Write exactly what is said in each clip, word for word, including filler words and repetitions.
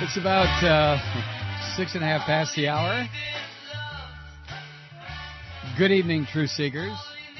It's about uh, six and a half past the hour. Good evening, Truth Seekers.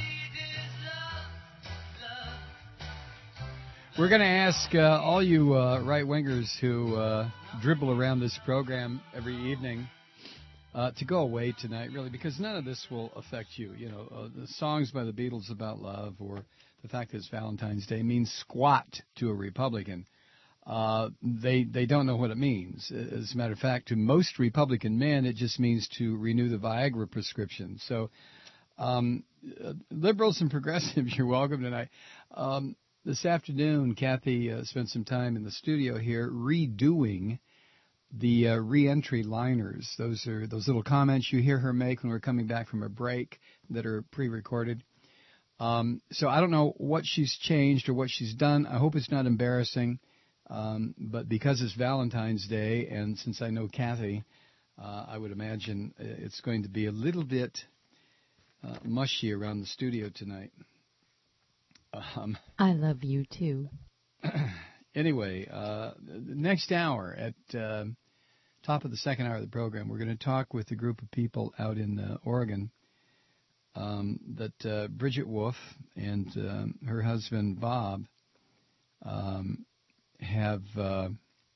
We're going to ask uh, all you uh, right-wingers who uh, dribble around this program every evening uh, to go away tonight, really, because none of this will affect you. You know, uh, the songs by the Beatles about love or the fact that it's Valentine's Day means squat to a Republican. Uh, they they don't know what it means. As a matter of fact, to most Republican men, it just means to renew the Viagra prescription. So, um, uh, liberals and progressives, you're welcome tonight. Um, this afternoon, Kathy uh, spent some time in the studio here redoing the uh, re-entry liners. Those are those little comments you hear her make when we're coming back from a break that are pre-recorded. Um, so I don't know what she's changed or what she's done. I hope it's not embarrassing. Um, but because it's Valentine's Day, and since I know Kathy, uh, I would imagine it's going to be a little bit uh, mushy around the studio tonight. Um, I love you, too. Anyway, uh, next hour, at uh, top of the second hour of the program, we're going to talk with a group of people out in uh, Oregon um, that uh, Bridget Wolf and um, her husband, Bob, um, have uh,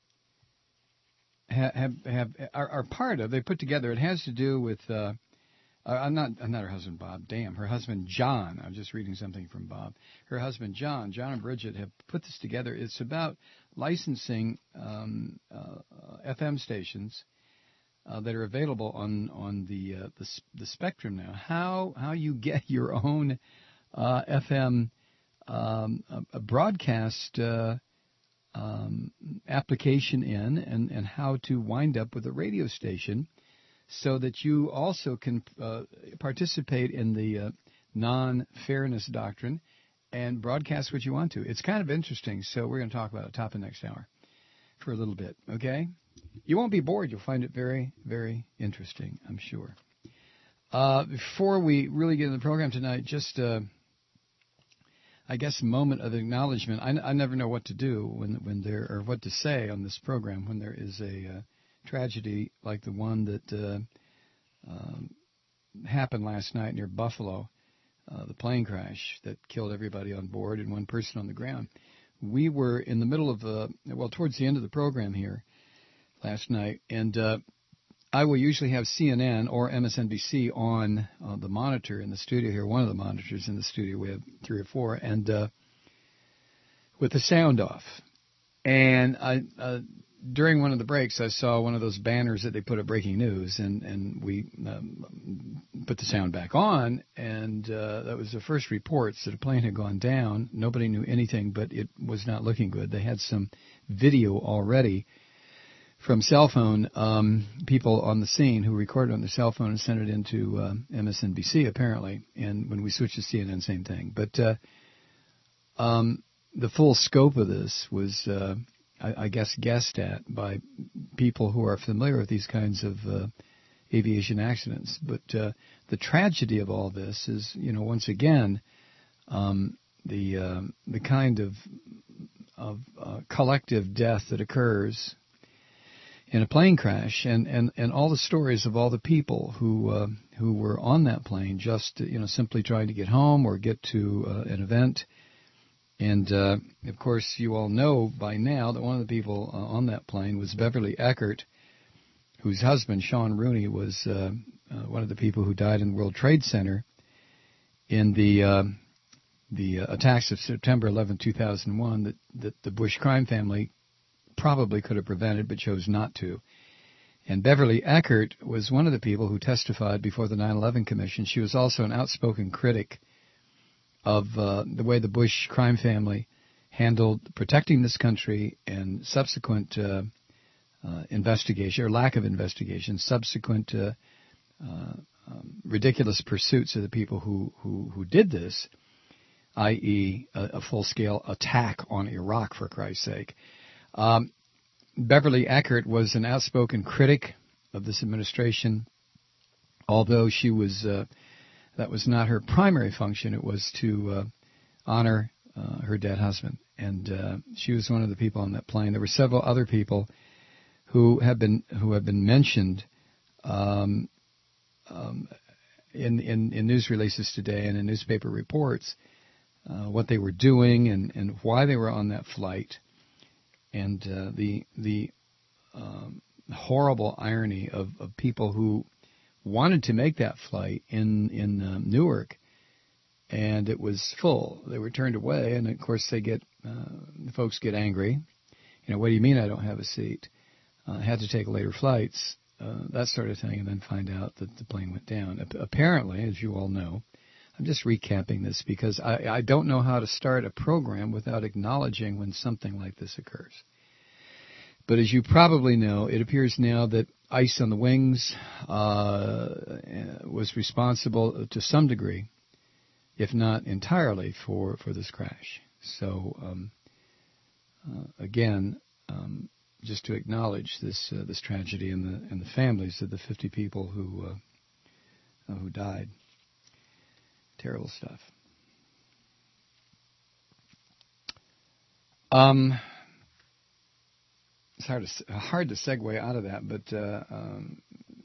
have have are, are part of. They put together. It has to do with. Uh, I'm not. I'm not her husband, Bob. Damn, her husband, John. I'm just reading something from Bob. Her husband, John. John and Bridget have put this together. It's about licensing um, uh, F M stations uh, that are available on on the uh, the the spectrum now. How how you get your own uh, F M um, a, a broadcast. Uh, Um, application in and, and how to wind up with a radio station so that you also can uh, participate in the uh, non-fairness doctrine and broadcast what you want to. It's kind of interesting, so we're going to talk about it top of next hour for a little bit, okay? You won't be bored. You'll find it very, very interesting, I'm sure. Uh, before we really get into the program tonight, just... Uh, I guess a moment of acknowledgement. I, I never know what to do when when there or what to say on this program when there is a uh, tragedy like the one that uh, um, happened last night near Buffalo, uh, the plane crash that killed everybody on board and one person on the ground. We were in the middle of uh, well towards the end of the program here last night, and uh, I will usually have C N N or M S N B C on uh, the monitor in the studio here, one of the monitors in the studio. We have three or four, and uh, with the sound off. And I, uh, during one of the breaks, I saw one of those banners that they put at Breaking News, and, and we um, put the sound back on, and uh, that was the first reports that a plane had gone down. Nobody knew anything, but it was not looking good. They had some video already from cell phone um, people on the scene who recorded on their cell phone and sent it into uh, M S N B C, apparently. And when we switched to C N N, same thing. But uh, um, the full scope of this was, uh, I, I guess, guessed at by people who are familiar with these kinds of uh, aviation accidents. But uh, the tragedy of all this is, you know, once again, um, the uh, the kind of of uh, collective death that occurs in a plane crash, and, and, and all the stories of all the people who uh, who were on that plane, just you know simply trying to get home or get to uh, an event. And uh, of course, you all know by now that one of the people uh, on that plane was Beverly Eckert, whose husband Sean Rooney was uh, uh, one of the people who died in the World Trade Center in the uh, the uh, attacks of September eleventh, two thousand one, that that the Bush crime family probably could have prevented but chose not to. And Beverly Eckert was one of the people who testified before the nine eleven Commission. She was also an outspoken critic of uh, the way the Bush crime family handled protecting this country and subsequent uh, uh, investigation, or lack of investigation, subsequent uh, uh, um, ridiculous pursuits of the people who, who, who did this, that is a, a full-scale attack on Iraq, for Christ's sake. Um, Beverly Eckert was an outspoken critic of this administration, although she was uh, that was not her primary function. It was to uh, honor uh, her dead husband, and uh, she was one of the people on that plane. There were several other people who have been who have been mentioned um, um, in, in in news releases today and in newspaper reports, uh, what they were doing and, and why they were on that flight, and uh, the the um, horrible irony of, of people who wanted to make that flight in in um, Newark, and it was full. They were turned away, and of course they get uh, folks get angry. You know, what do you mean I don't have a seat? Uh, had to take later flights, uh, that sort of thing, and then find out that the plane went down. Apparently, as you all know, I'm just recapping this because I, I don't know how to start a program without acknowledging when something like this occurs. But as you probably know, it appears now that ice on the wings uh, was responsible to some degree, if not entirely, for, for this crash. So, um, uh, again, um, just to acknowledge this uh, this tragedy and the and the families of the fifty people who uh, uh, who died. Terrible stuff. Um, it's hard to hard to segue out of that, but uh, um,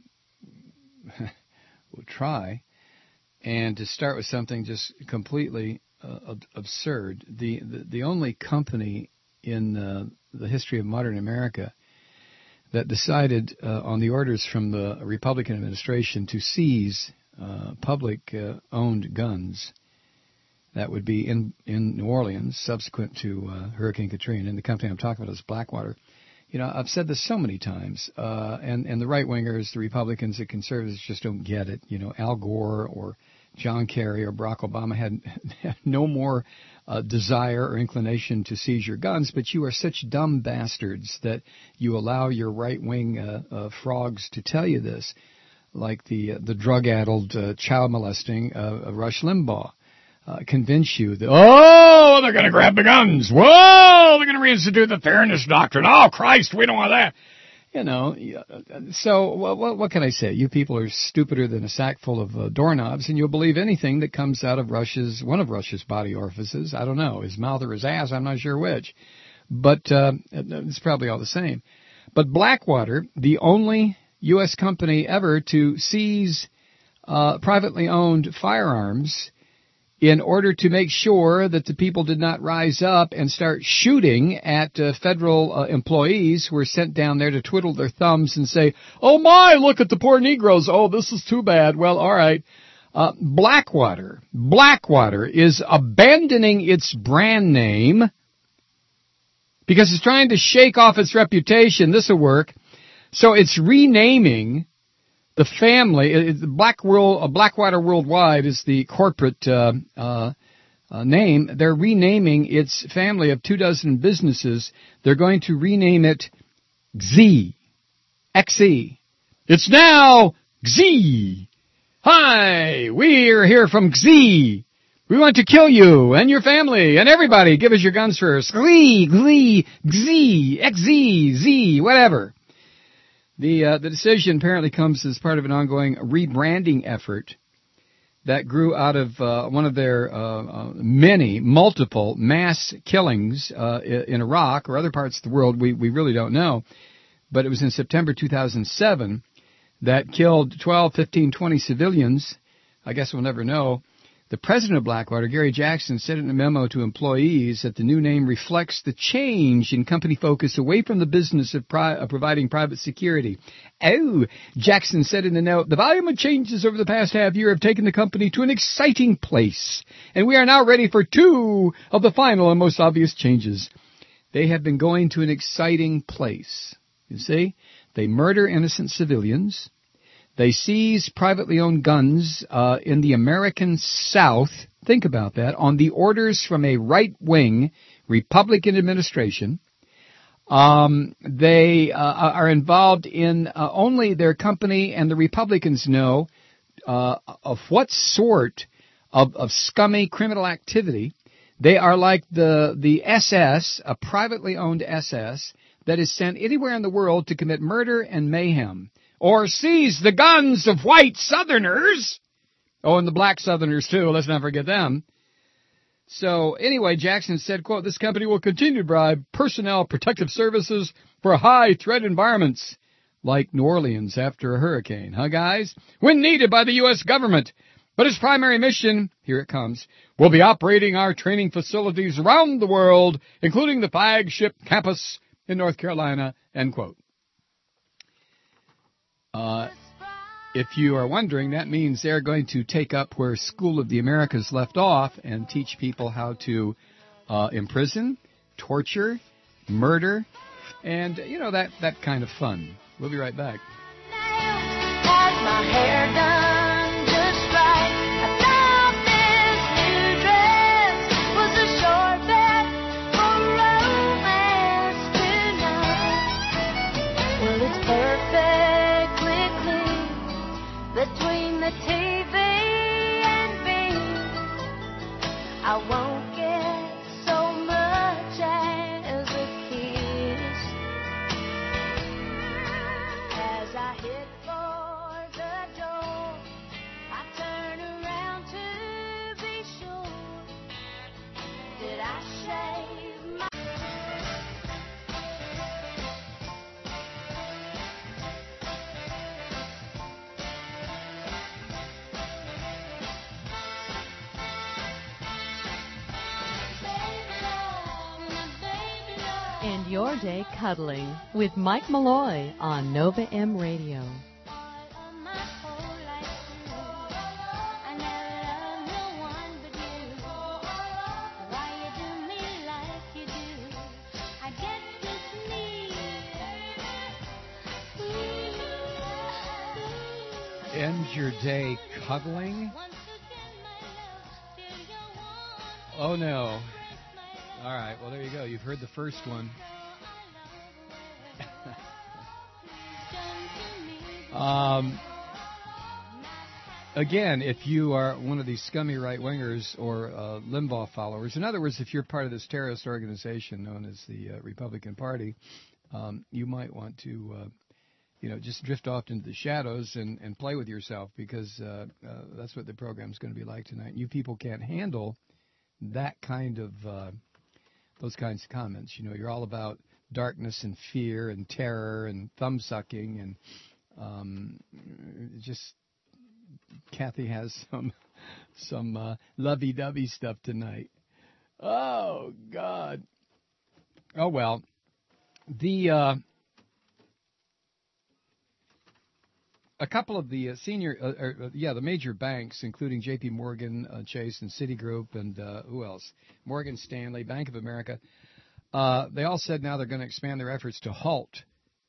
we'll try. And to start with something just completely uh, absurd, the, the the only company in uh, the history of modern America that decided uh, on the orders from the Republican administration to seize uh, public-owned uh, guns, that would be in, in New Orleans, subsequent to uh, Hurricane Katrina. And the company I'm talking about is Blackwater. You know, I've said this so many times, uh, and, and the right-wingers, the Republicans, the conservatives just don't get it. You know, Al Gore or John Kerry or Barack Obama had, had no more uh, desire or inclination to seize your guns, but you are such dumb bastards that you allow your right-wing uh, uh, frogs to tell you this, like the uh, the drug-addled, uh, child-molesting uh, Rush Limbaugh. Uh, convince you that, oh, they're going to grab the guns. Whoa, they're going to reinstitute the fairness doctrine. Oh, Christ, we don't want that. You know, so what, what can I say? You people are stupider than a sack full of uh, doorknobs, and you'll believe anything that comes out of Rush's, one of Rush's body orifices. I don't know, his mouth or his ass, I'm not sure which. But uh, it's probably all the same. But Blackwater, the only U S company ever to seize uh, privately owned firearms in order to make sure that the people did not rise up and start shooting at uh, federal uh, employees who were sent down there to twiddle their thumbs and say, oh my, look at the poor Negroes. Oh, this is too bad. Well, all right. Uh, Blackwater. Blackwater is abandoning its brand name because it's trying to shake off its reputation. This will work. So it's renaming the family, the Black World, uh, Blackwater Worldwide is the corporate uh, uh, uh, name. They're renaming its family of two dozen businesses. They're going to rename it X Z. X Z. It's now X Z. Hi, we're here from X Z. We want to kill you and your family and everybody. Give us your guns first. X Z, X Z, X Z, X Z, Z, whatever. The uh, the decision apparently comes as part of an ongoing rebranding effort that grew out of uh, one of their uh, uh, many, multiple mass killings uh, in Iraq or other parts of the world. We we really don't know. But it was in September two thousand seven that killed twelve, fifteen, twenty civilians. I guess we'll never know. The president of Blackwater, Gary Jackson, said in a memo to employees that the new name reflects the change in company focus away from the business of, pri- of providing private security. Oh, Jackson said in the note, the volume of changes over the past half year have taken the company to an exciting place, and we are now ready for two of the final and most obvious changes. They have been going to an exciting place. You see, they murder innocent civilians. They seize privately owned guns uh, in the American South, think about that, on the orders from a right-wing Republican administration. Um, they uh, are involved in uh, only their company and the Republicans know uh, of what sort of, of scummy criminal activity. They are like the, the S S, a privately owned S S, that is sent anywhere in the world to commit murder and mayhem. Or seize the guns of white Southerners. Oh, and the black Southerners, too. Let's not forget them. So anyway, Jackson said, quote, this company will continue to provide personnel protective services for high threat environments like New Orleans after a hurricane. Huh, guys? When needed by the U S government. But its primary mission, here it comes, will be operating our training facilities around the world, including the flagship campus in North Carolina, end quote. Uh, if you are wondering, that means they're going to take up where School of the Americas left off and teach people how to uh, imprison, torture, murder, and, you know, that, that kind of fun. We'll be right back. Had my hair done just right. I thought this new dress was a short bet for romance tonight. Well, it's perfectly clear between the T V and me. I won't get so much as a kiss. As I hit for the door, I turn around to be sure. Did I shave my... End your day cuddling with Mike Malloy on Nova M Radio. End your day cuddling? Oh, no. All right, well, there you go. You've heard the first one. um, again, if you are one of these scummy right-wingers or uh, Limbaugh followers, in other words, if you're part of this terrorist organization known as the uh, Republican Party, um, you might want to, uh, you know, just drift off into the shadows and, and play with yourself, because uh, uh, that's what the program's going to be like tonight. You people can't handle that kind of... Uh, those kinds of comments. You know, you're all about darkness and fear and terror and thumb-sucking, and um, just Kathy has some some uh, lovey-dovey stuff tonight. Oh, God. Oh, well. The uh, a couple of the uh, senior, uh, uh, yeah, the major banks, including J P Morgan, uh, Chase, and Citigroup, and uh, who else? Morgan Stanley, Bank of America. Uh, they all said now they're going to expand their efforts to halt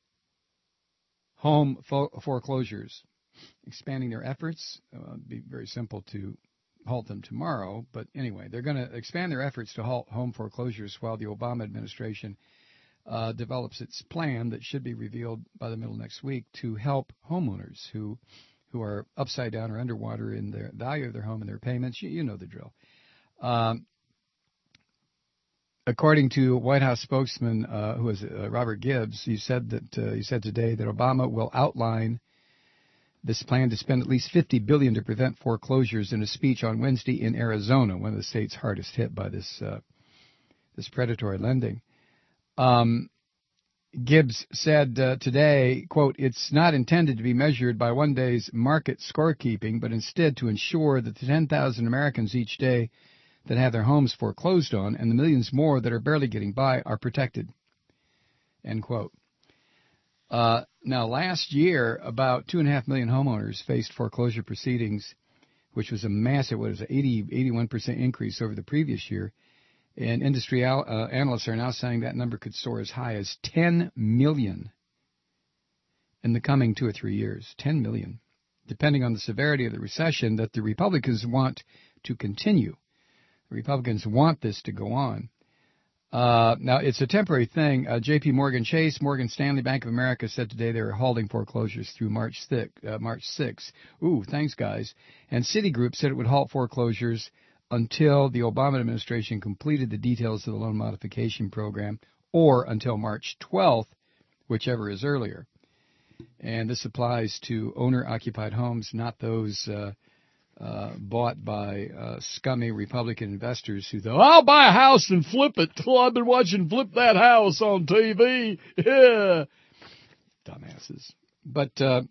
home fo- foreclosures. Expanding their efforts, uh, it'd be very simple to halt them tomorrow, but anyway, they're going to expand their efforts to halt home foreclosures while the Obama administration Uh, develops its plan that should be revealed by the middle of next week to help homeowners who who are upside down or underwater in their value of their home and their payments. You, you know the drill. Um, according to White House spokesman, uh, who is uh, Robert Gibbs, he said that uh, he said today that Obama will outline this plan to spend at least fifty billion dollars to prevent foreclosures in a speech on Wednesday in Arizona, one of the states hardest hit by this uh, this predatory lending. Um, Gibbs said uh, today, quote, it's not intended to be measured by one day's market scorekeeping, but instead to ensure that the ten thousand Americans each day that have their homes foreclosed on and the millions more that are barely getting by are protected, end quote. Uh, now, last year, about two and a half million homeowners faced foreclosure proceedings, which was a massive, what is it, eighty, eighty-one percent increase over the previous year. And industry uh, analysts are now saying that number could soar as high as ten million in the coming two or three years. ten million, depending on the severity of the recession that the Republicans want to continue. The Republicans want this to go on. Uh, now, it's a temporary thing. Uh, J P Morgan Chase, Morgan Stanley, Bank of America said today they were halting foreclosures through March sixth. Ooh, thanks, guys. And Citigroup said it would halt foreclosures until the Obama administration completed the details of the loan modification program, or until March twelfth, whichever is earlier. And this applies to owner-occupied homes, not those uh, uh, bought by uh, scummy Republican investors who thought, I'll buy a house and flip it. Well, I've been watching Flip That House on T V. Yeah. Dumbasses. But uh,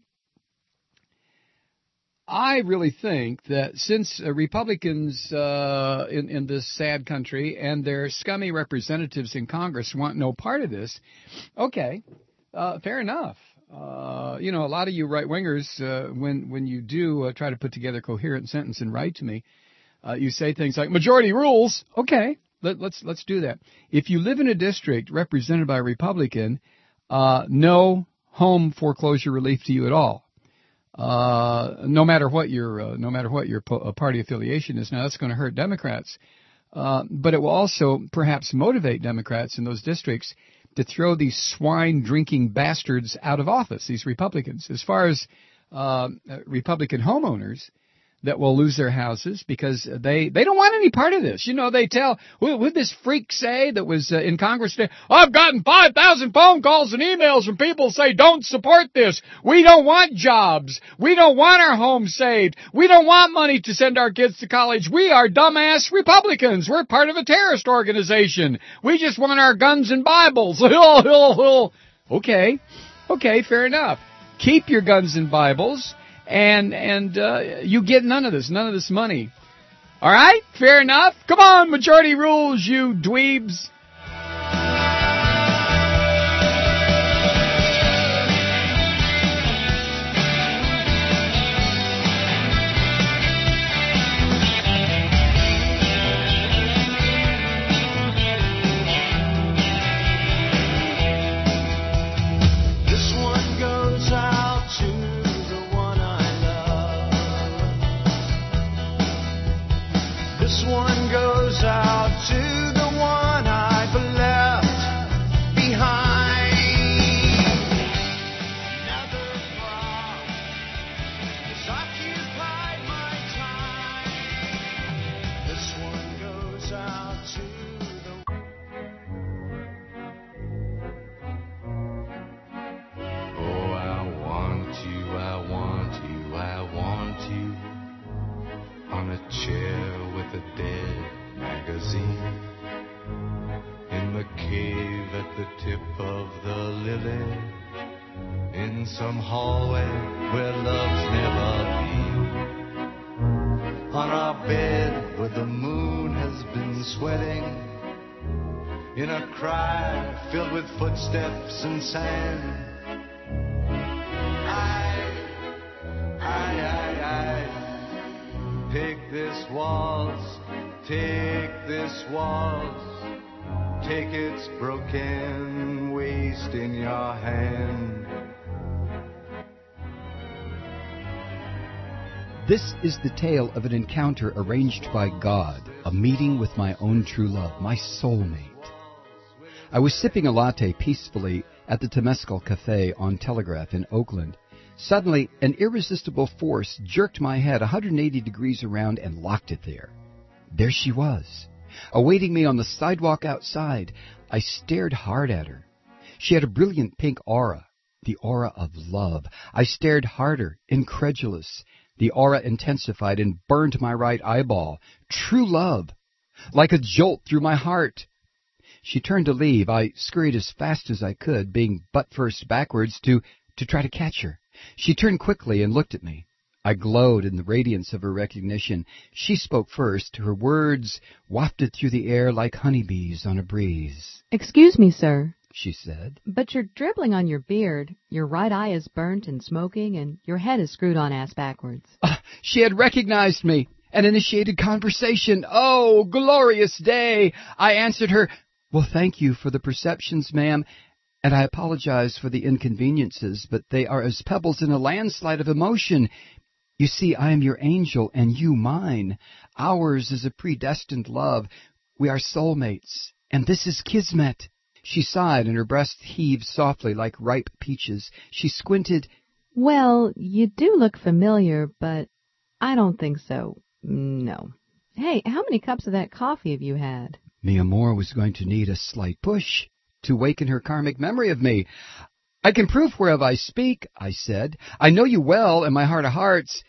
I really think that since uh, Republicans uh, in, in this sad country and their scummy representatives in Congress want no part of this, okay, uh, fair enough. Uh, you know, a lot of you right-wingers, uh, when when you do uh, try to put together a coherent sentence and write to me, uh, you say things like majority rules. Okay, let, let's let's do that. If you live in a district represented by a Republican, uh, no home foreclosure relief to you at all. Uh, no matter what your uh, no matter what your po- party affiliation is. Now that's going to hurt Democrats, uh, but it will also perhaps motivate Democrats in those districts to throw these swine-drinking bastards out of office, these Republicans. As far as uh, Republican homeowners that will lose their houses because they, they don't want any part of this. You know, they tell, what would this freak say that was uh, in Congress today? I've gotten five thousand phone calls and emails from people say, don't support this. We don't want jobs. We don't want our homes saved. We don't want money to send our kids to college. We are dumbass Republicans. We're part of a terrorist organization. We just want our guns and Bibles. Okay. Okay, fair enough. Keep your guns and Bibles. And and uh, you get none of this, none of this money. All right? Fair enough? Come on, majority rules, you dweebs. This one goes out to the one I've left behind. Never far has occupied my time. This one goes out to the Oh, I want you, I want you, I want you on a chair with a dead magazine in the cave at the tip of the lily in some hallway where love's never been on our bed where the moon has been sweating in a cry filled with footsteps and sand. I, I, I, I Take this waltz, take this waltz, take its broken waist in your hand. This is the tale of an encounter arranged by God, a meeting with my own true love, my soulmate. I was sipping a latte peacefully at the Temescal Cafe on Telegraph in Oakland. Suddenly, an irresistible force jerked my head one hundred eighty degrees around and locked it there. There she was, awaiting me on the sidewalk outside. I stared hard at her. She had a brilliant pink aura, the aura of love. I stared harder, incredulous. The aura intensified and burned my right eyeball. True love, like a jolt through my heart. She turned to leave. I scurried as fast as I could, being butt-first backwards, to, to try to catch her. She turned quickly and looked at me. I glowed in the radiance of her recognition. She spoke first. Her words wafted through the air like honeybees on a breeze. Excuse me, sir, she said, but you're dribbling on your beard. Your right eye is burnt and smoking, and your head is screwed on ass backwards. Uh, she had recognized me and initiated conversation. Oh, glorious day! I answered her, well, thank you for the perceptions, ma'am. And I apologize for the inconveniences, but they are as pebbles in a landslide of emotion. You see, I am your angel, and you mine. Ours is a predestined love. We are soulmates, and this is kismet. She sighed, and her breast heaved softly like ripe peaches. She squinted. Well, you do look familiar, but I don't think so. No. Hey, how many cups of that coffee have you had? Mia Moore was going to need a slight push to waken her karmic memory of me. I can prove whereof I speak, I said. I know you well in my heart of hearts.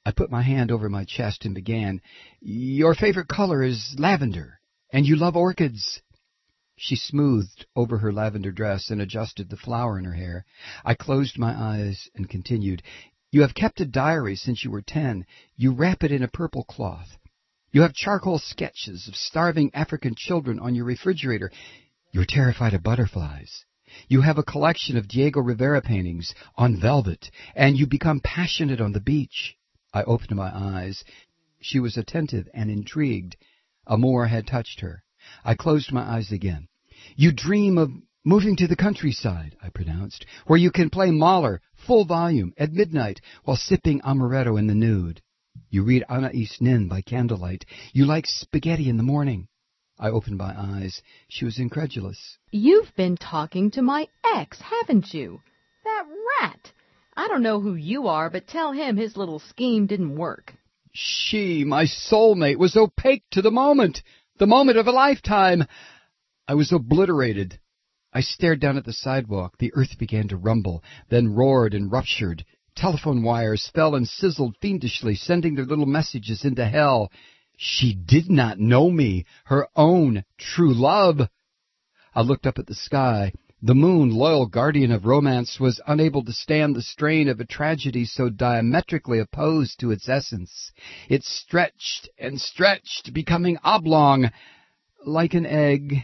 I put my hand over my chest and began, "Your favorite color is lavender, and you love orchids." She smoothed over her lavender dress and adjusted the flower in her hair. I closed my eyes and continued, "You have kept a diary since you were ten. You wrap it in a purple cloth. You have charcoal sketches of starving African children on your refrigerator. You're terrified of butterflies. You have a collection of Diego Rivera paintings on velvet, and you become passionate on the beach." I opened my eyes. She was attentive and intrigued. Amor had touched her. I closed my eyes again. "You dream of moving to the countryside," I pronounced, "where you can play Mahler, full volume, at midnight, while sipping amaretto in the nude. You read Anais Nin by candlelight. You like spaghetti in the morning." I opened my eyes. She was incredulous. You've been talking to my ex, haven't you? That rat. I don't know who you are, but tell him his little scheme didn't work. She, my soulmate, was opaque to the moment, the moment of a lifetime. I was obliterated. I stared down at the sidewalk. The earth began to rumble, then roared and ruptured. Telephone wires fell and sizzled fiendishly, sending their little messages into hell. She did not know me, her own true love. I looked up at the sky. The moon, loyal guardian of romance, was unable to stand the strain of a tragedy so diametrically opposed to its essence. It stretched and stretched, becoming oblong, like an egg.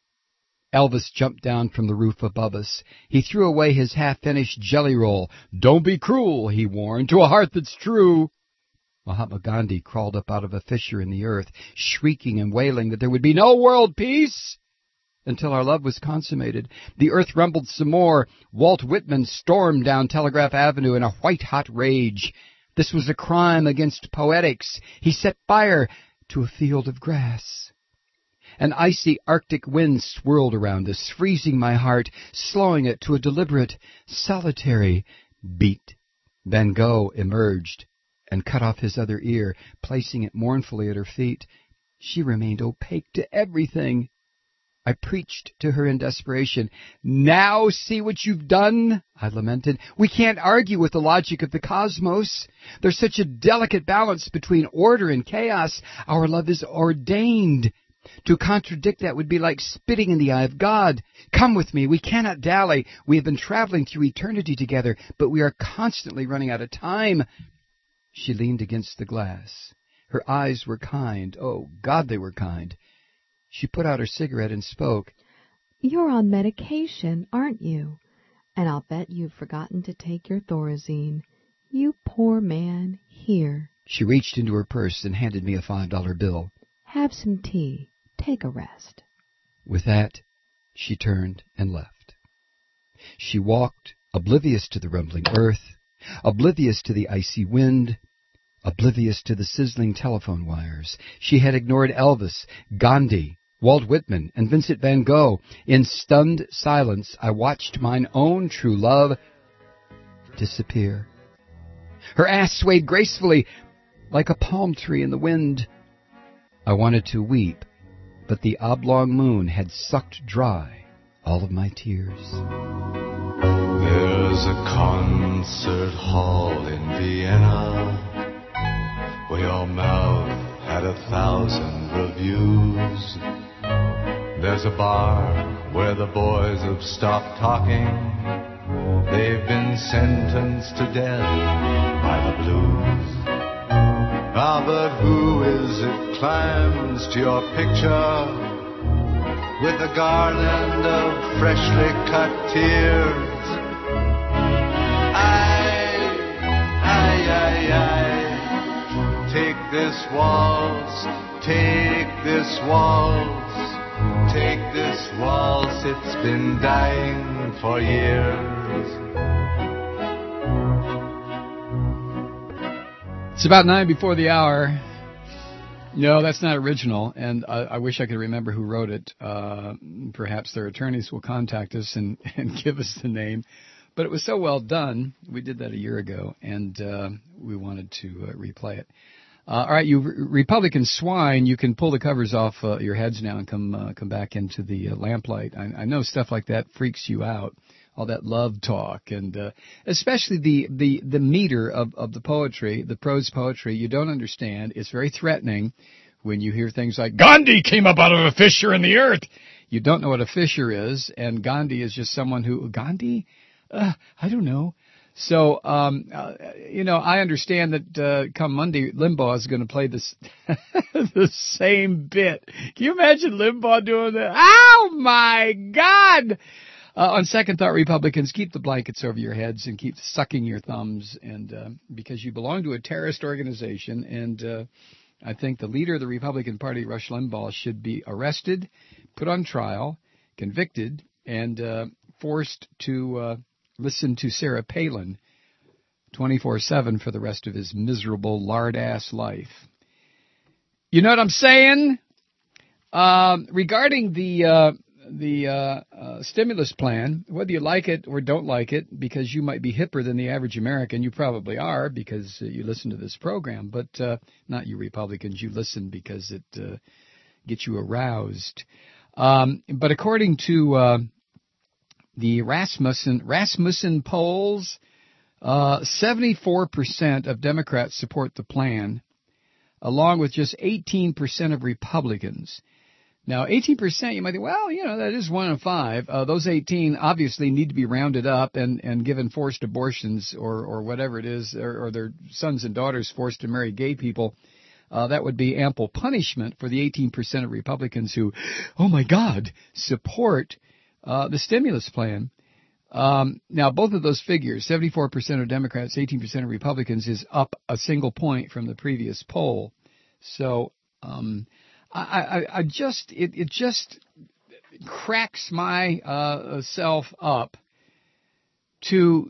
Elvis jumped down from the roof above us. He threw away his half-finished jelly roll. "Don't be cruel," he warned, "to a heart that's true." Mahatma Gandhi crawled up out of a fissure in the earth, shrieking and wailing that there would be no world peace until our love was consummated. The earth rumbled some more. Walt Whitman stormed down Telegraph Avenue in a white-hot rage. This was a crime against poetics. He set fire to a field of grass. An icy Arctic wind swirled around us, freezing my heart, slowing it to a deliberate, solitary beat. Van Gogh emerged and cut off his other ear, placing it mournfully at her feet. She remained opaque to everything. I preached to her in desperation. "Now see what you've done," I lamented. "We can't argue with the logic of the cosmos. There's such a delicate balance between order and chaos. Our love is ordained. To contradict that would be like spitting in the eye of God. Come with me. We cannot dally. We have been traveling through eternity together, but we are constantly running out of time." She leaned against the glass. Her eyes were kind. Oh, God, they were kind. She put out her cigarette and spoke. "You're on medication, aren't you? And I'll bet you've forgotten to take your Thorazine. You poor man. Here." She reached into her purse and handed me a five dollar bill. "Have some tea. Take a rest." With that, she turned and left. She walked, oblivious to the rumbling earth, oblivious to the icy wind, oblivious to the sizzling telephone wires. She had ignored Elvis, Gandhi, Walt Whitman, and Vincent van Gogh. In stunned silence, I watched mine own true love disappear. Her ass swayed gracefully like a palm tree in the wind. I wanted to weep, but the oblong moon had sucked dry all of my tears. There's a concert hall in Vienna where your mouth had a thousand reviews. There's a bar where the boys have stopped talking. They've been sentenced to death by the blues. Ah, but who is it climbs to your picture with a garland of freshly cut tears? I, I, I, I, take this waltz, take this waltz, take this waltz, it's been dying for years. It's about nine before the hour. No, that's not original, and I, I wish I could remember who wrote it. Uh, perhaps their attorneys will contact us and, and give us the name. But it was so well done. We did that a year ago, and uh, we wanted to uh, replay it. Uh, all right, you Republican swine, you can pull the covers off uh, your heads now and come uh, come back into the uh, lamplight. I, I know stuff like that freaks you out. all that love talk, and uh, especially the, the, the meter of, of the poetry, the prose poetry, you don't understand. It's very threatening when you hear things like, Gandhi came up out of a fissure in the earth. You don't know what a fissure is, and Gandhi is just someone who, Gandhi? Uh, I don't know. So, um, uh, you know, I understand that uh, come Monday, Limbaugh is going to play this the same bit. Can you imagine Limbaugh doing that? Oh, my God! Uh, on second thought, Republicans, keep the blankets over your heads and keep sucking your thumbs, and uh, because you belong to a terrorist organization, and uh, I think the leader of the Republican Party, Rush Limbaugh, should be arrested, put on trial, convicted, and uh, forced to uh, listen to Sarah Palin twenty-four seven for the rest of his miserable lard-ass life. You know what I'm saying? Uh, regarding the uh, the uh, uh, stimulus plan, whether you like it or don't like it, because you might be hipper than the average American, you probably are because uh, you listen to this program, but uh, not you Republicans, you listen because it uh, gets you aroused. Um, but according to uh, the Rasmussen Rasmussen polls, uh, seventy-four percent of Democrats support the plan, along with just eighteen percent of Republicans. Now, eighteen percent, you might think, well, you know, that is one in five. Uh, those eighteen obviously need to be rounded up and, and given forced abortions or, or whatever it is, or, or their sons and daughters forced to marry gay people. Uh, that would be ample punishment for the eighteen percent of Republicans who, oh, my God, support uh, the stimulus plan. Um, now, both of those figures, seventy-four percent of Democrats, eighteen percent of Republicans, is up a single point from the previous poll. So um, I, I, I just it, it just cracks my uh, self up to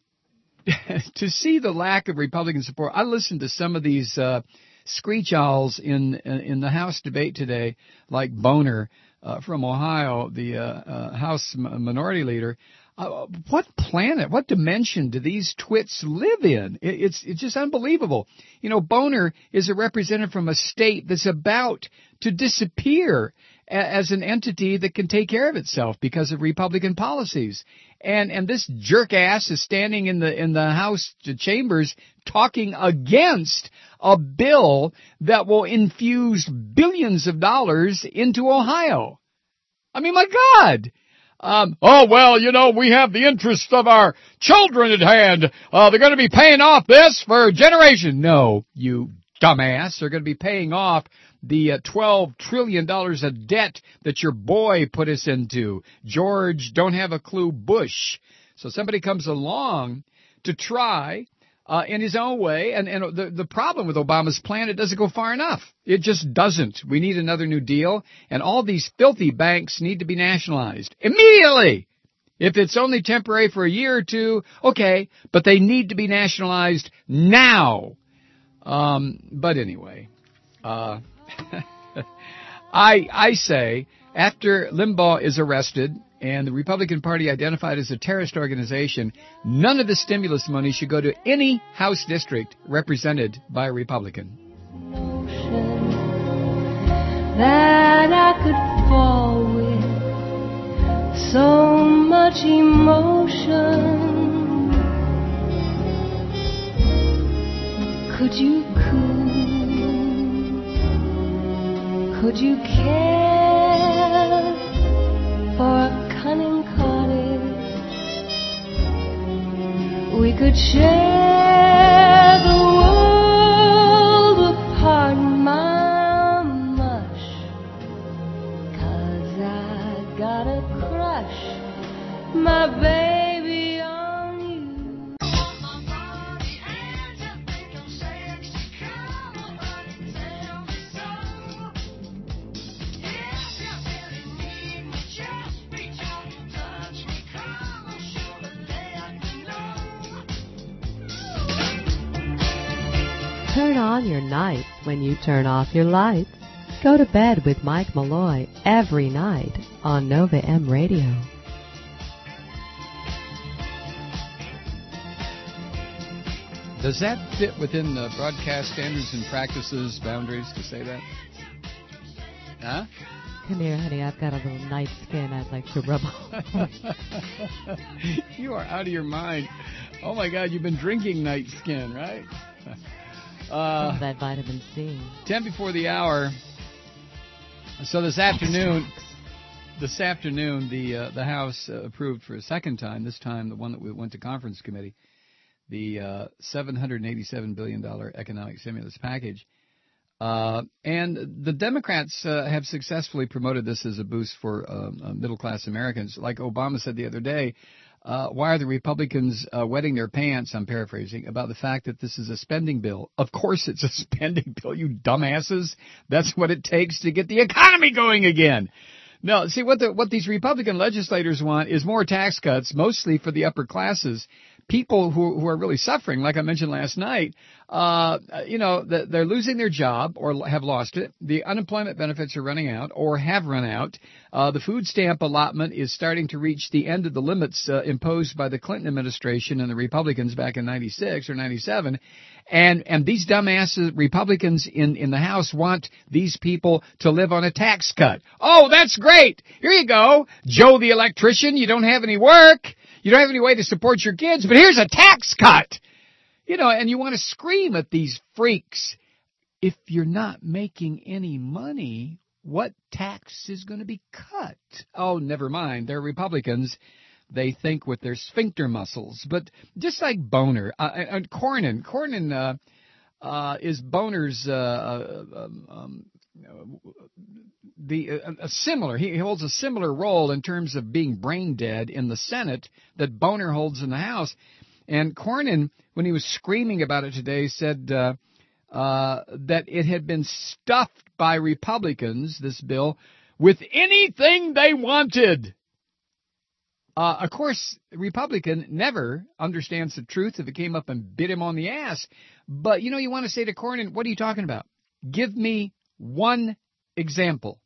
to see the lack of Republican support. I listened to some of these uh, screech owls in in the House debate today, like Boner uh, from Ohio, the uh, uh, House Minority Leader. Uh, what planet, what dimension do these twits live in? It, it's it's just unbelievable. You know, Boner is a representative from a state that's about to disappear a, as an entity that can take care of itself because of Republican policies. And and this jerk ass is standing in the in the House chambers talking against a bill that will infuse billions of dollars into Ohio. I mean, my God. Um, oh, well, you know, we have the interests of our children at hand. Uh, they're going to be paying off this for generations. No, you dumbass. They're going to be paying off the uh, twelve trillion dollars of debt that your boy put us into. George, don't have a clue, Bush. So somebody comes along to try uh, in his own way. And, and the, the problem with Obama's plan, it doesn't go far enough. It just doesn't. We need another New Deal. And all these filthy banks need to be nationalized immediately. If it's only temporary for a year or two, okay, but they need to be nationalized now. Um, but anyway, uh, I, I say after Limbaugh is arrested and the Republican Party identified as a terrorist organization, none of the stimulus money should go to any House district represented by a Republican. That I could fall with so much emotion. Could you cool? Could you care for a cunning cottage? We could share the world apart, my mush. 'Cause I got a crush, my baby, on you. Turn on your nights when you turn off your lights. Go to bed with Mike Malloy every night on Nova M Radio. Does that fit within the broadcast standards and practices boundaries to say that? Huh? Come here, honey. I've got a little night skin I'd like to rub on. You are out of your mind. Oh, my God, you've been drinking night skin, right? Uh, Some of that vitamin C. ten before the hour. So this afternoon, this afternoon, the uh, the House uh, approved for a second time, this time the one that we went to conference committee, the uh, seven hundred eighty-seven billion dollars economic stimulus package. Uh, and the Democrats uh, have successfully promoted this as a boost for uh, uh, middle-class Americans. Like Obama said the other day, uh, why are the Republicans uh, wetting their pants, I'm paraphrasing, about the fact that this is a spending bill? Of course it's a spending bill, you dumbasses. That's what it takes to get the economy going again. No, see, what the, what these Republican legislators want is more tax cuts, mostly for the upper classes. People who, who are really suffering, like I mentioned last night, uh, you know, they're losing their job or have lost it. The unemployment benefits are running out or have run out. Uh, the food stamp allotment is starting to reach the end of the limits uh, imposed by the Clinton administration and the Republicans back in ninety-six or ninety-seven. And, and these dumbasses, Republicans in, in the House want these people to live on a tax cut. Oh, that's great. Here you go. Joe the electrician, you don't have any work. You don't have any way to support your kids, but here's a tax cut. You know, and you want to scream at these freaks. If you're not making any money, what tax is going to be cut? Oh, never mind. They're Republicans. They think with their sphincter muscles. But just like Boner, uh, and Cornyn, Cornyn uh, uh, is Boner's uh, uh, um, um, the uh, a similar. He holds a similar role in terms of being brain dead in the Senate that Boner holds in the House. And Cornyn, when he was screaming about it today, said uh, uh, that it had been stuffed by Republicans, this bill, with anything they wanted. Uh, of course, Republican never understands the truth if it came up and bit him on the ass. But, you know, you want to say to Cornyn, what are you talking about? Give me one example.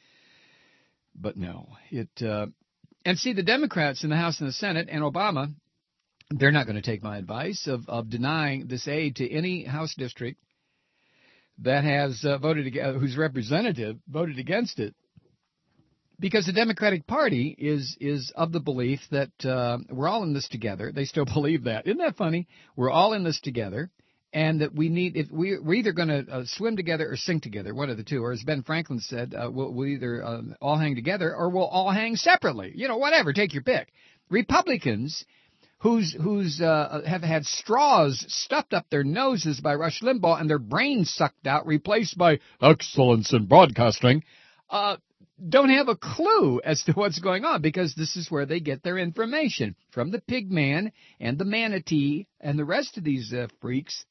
But no, it, uh, and see, the Democrats in the House and the Senate and Obama, they're not going to take my advice of, of denying this aid to any House district that has uh, voted, uh, whose representative voted against it. Because the Democratic Party is is of the belief that uh, we're all in this together. They still believe that. Isn't that funny? We're all in this together, and that we need if we we're either going to uh, swim together or sink together, one of the two. Or as Ben Franklin said, uh, we'll, we'll either uh, all hang together or we'll all hang separately. You know, whatever. Take your pick. Republicans, who's who's uh, have had straws stuffed up their noses by Rush Limbaugh and their brains sucked out, replaced by excellence in broadcasting. Uh, don't have a clue as to what's going on, because this is where they get their information, from the pig man and the manatee and the rest of these uh, freaks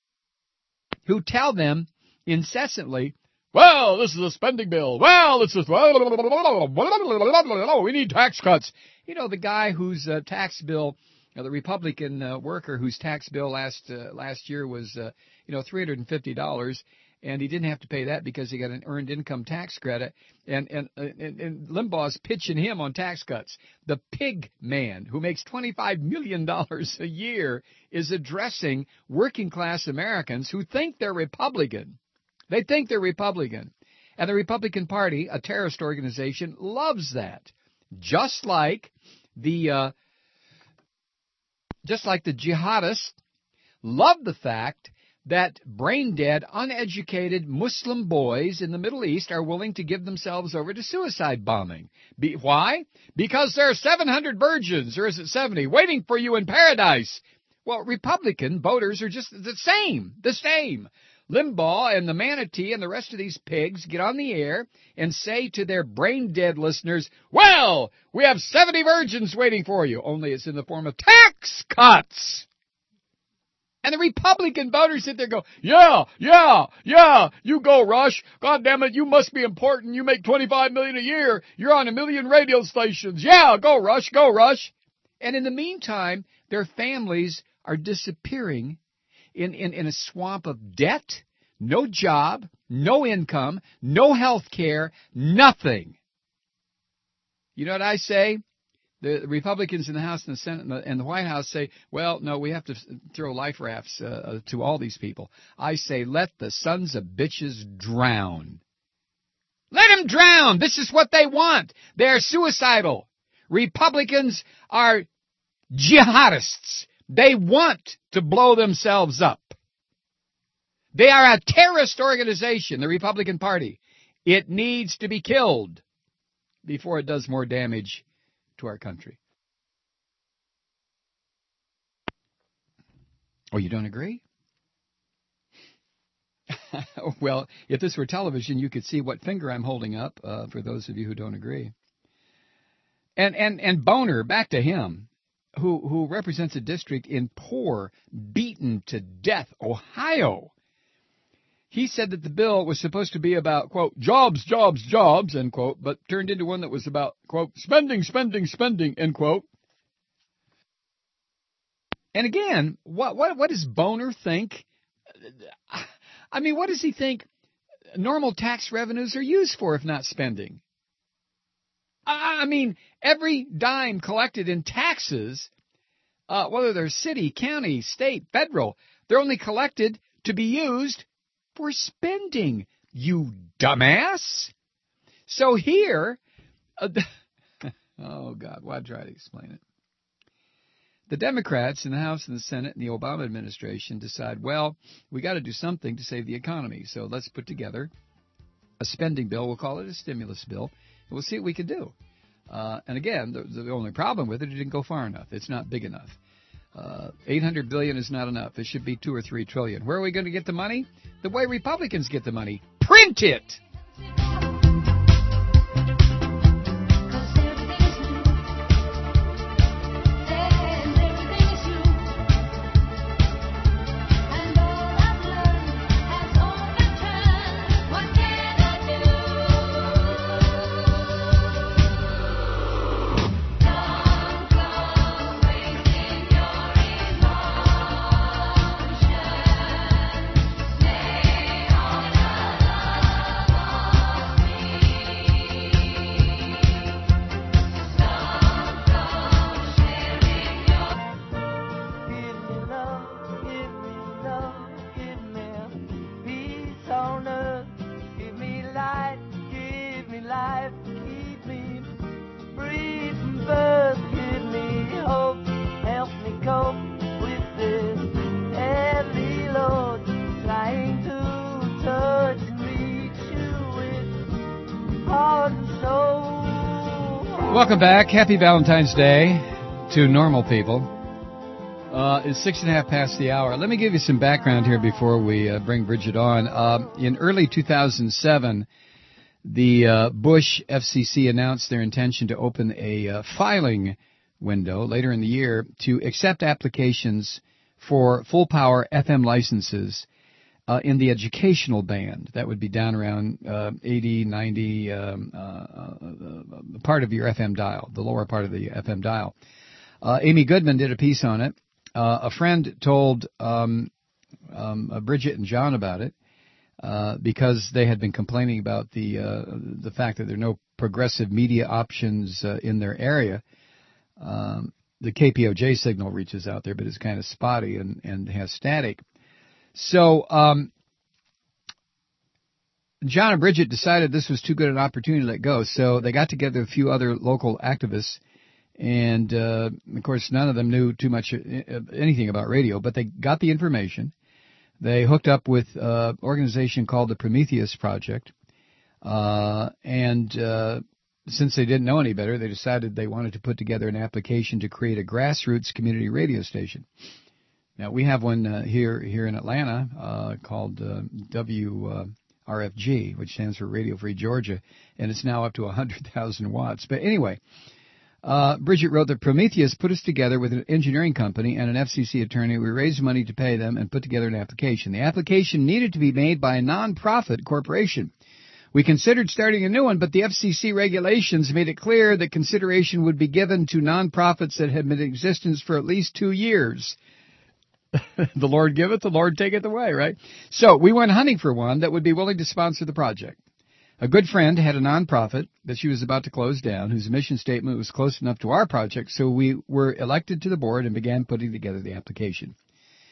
who tell them incessantly, well, this is a spending bill. Well, this is, we need tax cuts. You know, the guy whose uh, tax bill, you know, the Republican uh, worker whose tax bill last uh, last year was, uh, you know, three hundred fifty dollars. And he didn't have to pay that because he got an earned income tax credit. And, and, and, and Limbaugh's pitching him on tax cuts. The pig man, who makes twenty-five million dollars a year, is addressing working class Americans who think they're Republican. They think they're Republican. And the Republican Party, a terrorist organization, loves that. Just like the, uh, just like the jihadists love the fact that brain-dead, uneducated Muslim boys in the Middle East are willing to give themselves over to suicide bombing. Be, why? Because there are seven hundred virgins, or is it seventy, waiting for you in paradise. Well, Republican voters are just the same, the same. Limbaugh and the manatee and the rest of these pigs get on the air and say to their brain-dead listeners, well, we have seventy virgins waiting for you, only it's in the form of tax cuts. And the Republican voters sit there and go, yeah, yeah, yeah, you go, Rush. God damn it, you must be important. You make twenty-five million dollars a year. You're on a million radio stations. Yeah, go, Rush, go, Rush. And in the meantime, their families are disappearing in, in, in a swamp of debt, no job, no income, no health care, nothing. You know what I say? The Republicans in the House and the Senate and the, and the White House say, well, no, we have to throw life rafts uh, to all these people. I say, let the sons of bitches drown. Let them drown. This is what they want. They're suicidal. Republicans are jihadists. They want to blow themselves up. They are a terrorist organization, the Republican Party. It needs to be killed before it does more damage to our country. Oh, you don't agree? Well, if this were television, you could see what finger I'm holding up, uh, for those of you who don't agree. And and and Boner, back to him, who who represents a district in poor, beaten to death Ohio. He said that the bill was supposed to be about, quote, jobs, jobs, jobs, end quote, but turned into one that was about, quote, spending, spending, spending, end quote. And again, what what what does Boner think? I mean, what does he think normal tax revenues are used for if not spending? I mean, every dime collected in taxes, uh, whether they're city, county, state, federal, they're only collected to be used for spending, you dumbass. So here, uh, oh, God, why'd I try to explain it? The Democrats in the House and the Senate and the Obama administration decide, well, we got to do something to save the economy. So let's put together a spending bill. We'll call it a stimulus bill. And we'll see what we can do. Uh, and again, the, the only problem with it, it didn't go far enough. It's not big enough. Uh, eight hundred billion dollars is not enough. It should be two or three trillion. Where are we going to get the money? The way Republicans get the money. Print it! Welcome back. Happy Valentine's Day to normal people. Uh, it's six and a half past the hour. Let me give you some background here before we uh, bring Bridget on. Uh, in early two thousand seven, the uh, Bush F C C announced their intention to open a uh, filing window later in the year to accept applications for full-power F M licenses Uh, in the educational band. That would be down around uh, eighty, ninety, um, uh, uh, part of your F M dial, the lower part of the F M dial. Uh, Amy Goodman did a piece on it. Uh, a friend told um, um, uh, Bridget and John about it uh, because they had been complaining about the uh, the fact that there are no progressive media options uh, in their area. Um, the K P O J signal reaches out there, but it's kind of spotty and, and has static. So um, John and Bridget decided this was too good an opportunity to let go. So they got together a few other local activists, and uh, of course none of them knew too much anything about radio, but they got the information. They hooked up with an organization called the Prometheus Project, uh, and uh, since they didn't know any better, they decided they wanted to put together an application to create a grassroots community radio station. Now, we have one uh, here here in Atlanta uh, called uh, W R F G, which stands for Radio Free Georgia, and it's now up to one hundred thousand watts. But anyway, uh, Bridget wrote that Prometheus put us together with an engineering company and an F C C attorney. We raised money to pay them and put together an application. The application needed to be made by a nonprofit corporation. We considered starting a new one, but the F C C regulations made it clear that consideration would be given to nonprofits that had been in existence for at least two years. The Lord giveth, the Lord taketh away, right? So we went hunting for one that would be willing to sponsor the project. A good friend had a nonprofit that she was about to close down, whose mission statement was close enough to our project, so we were elected to the board and began putting together the application.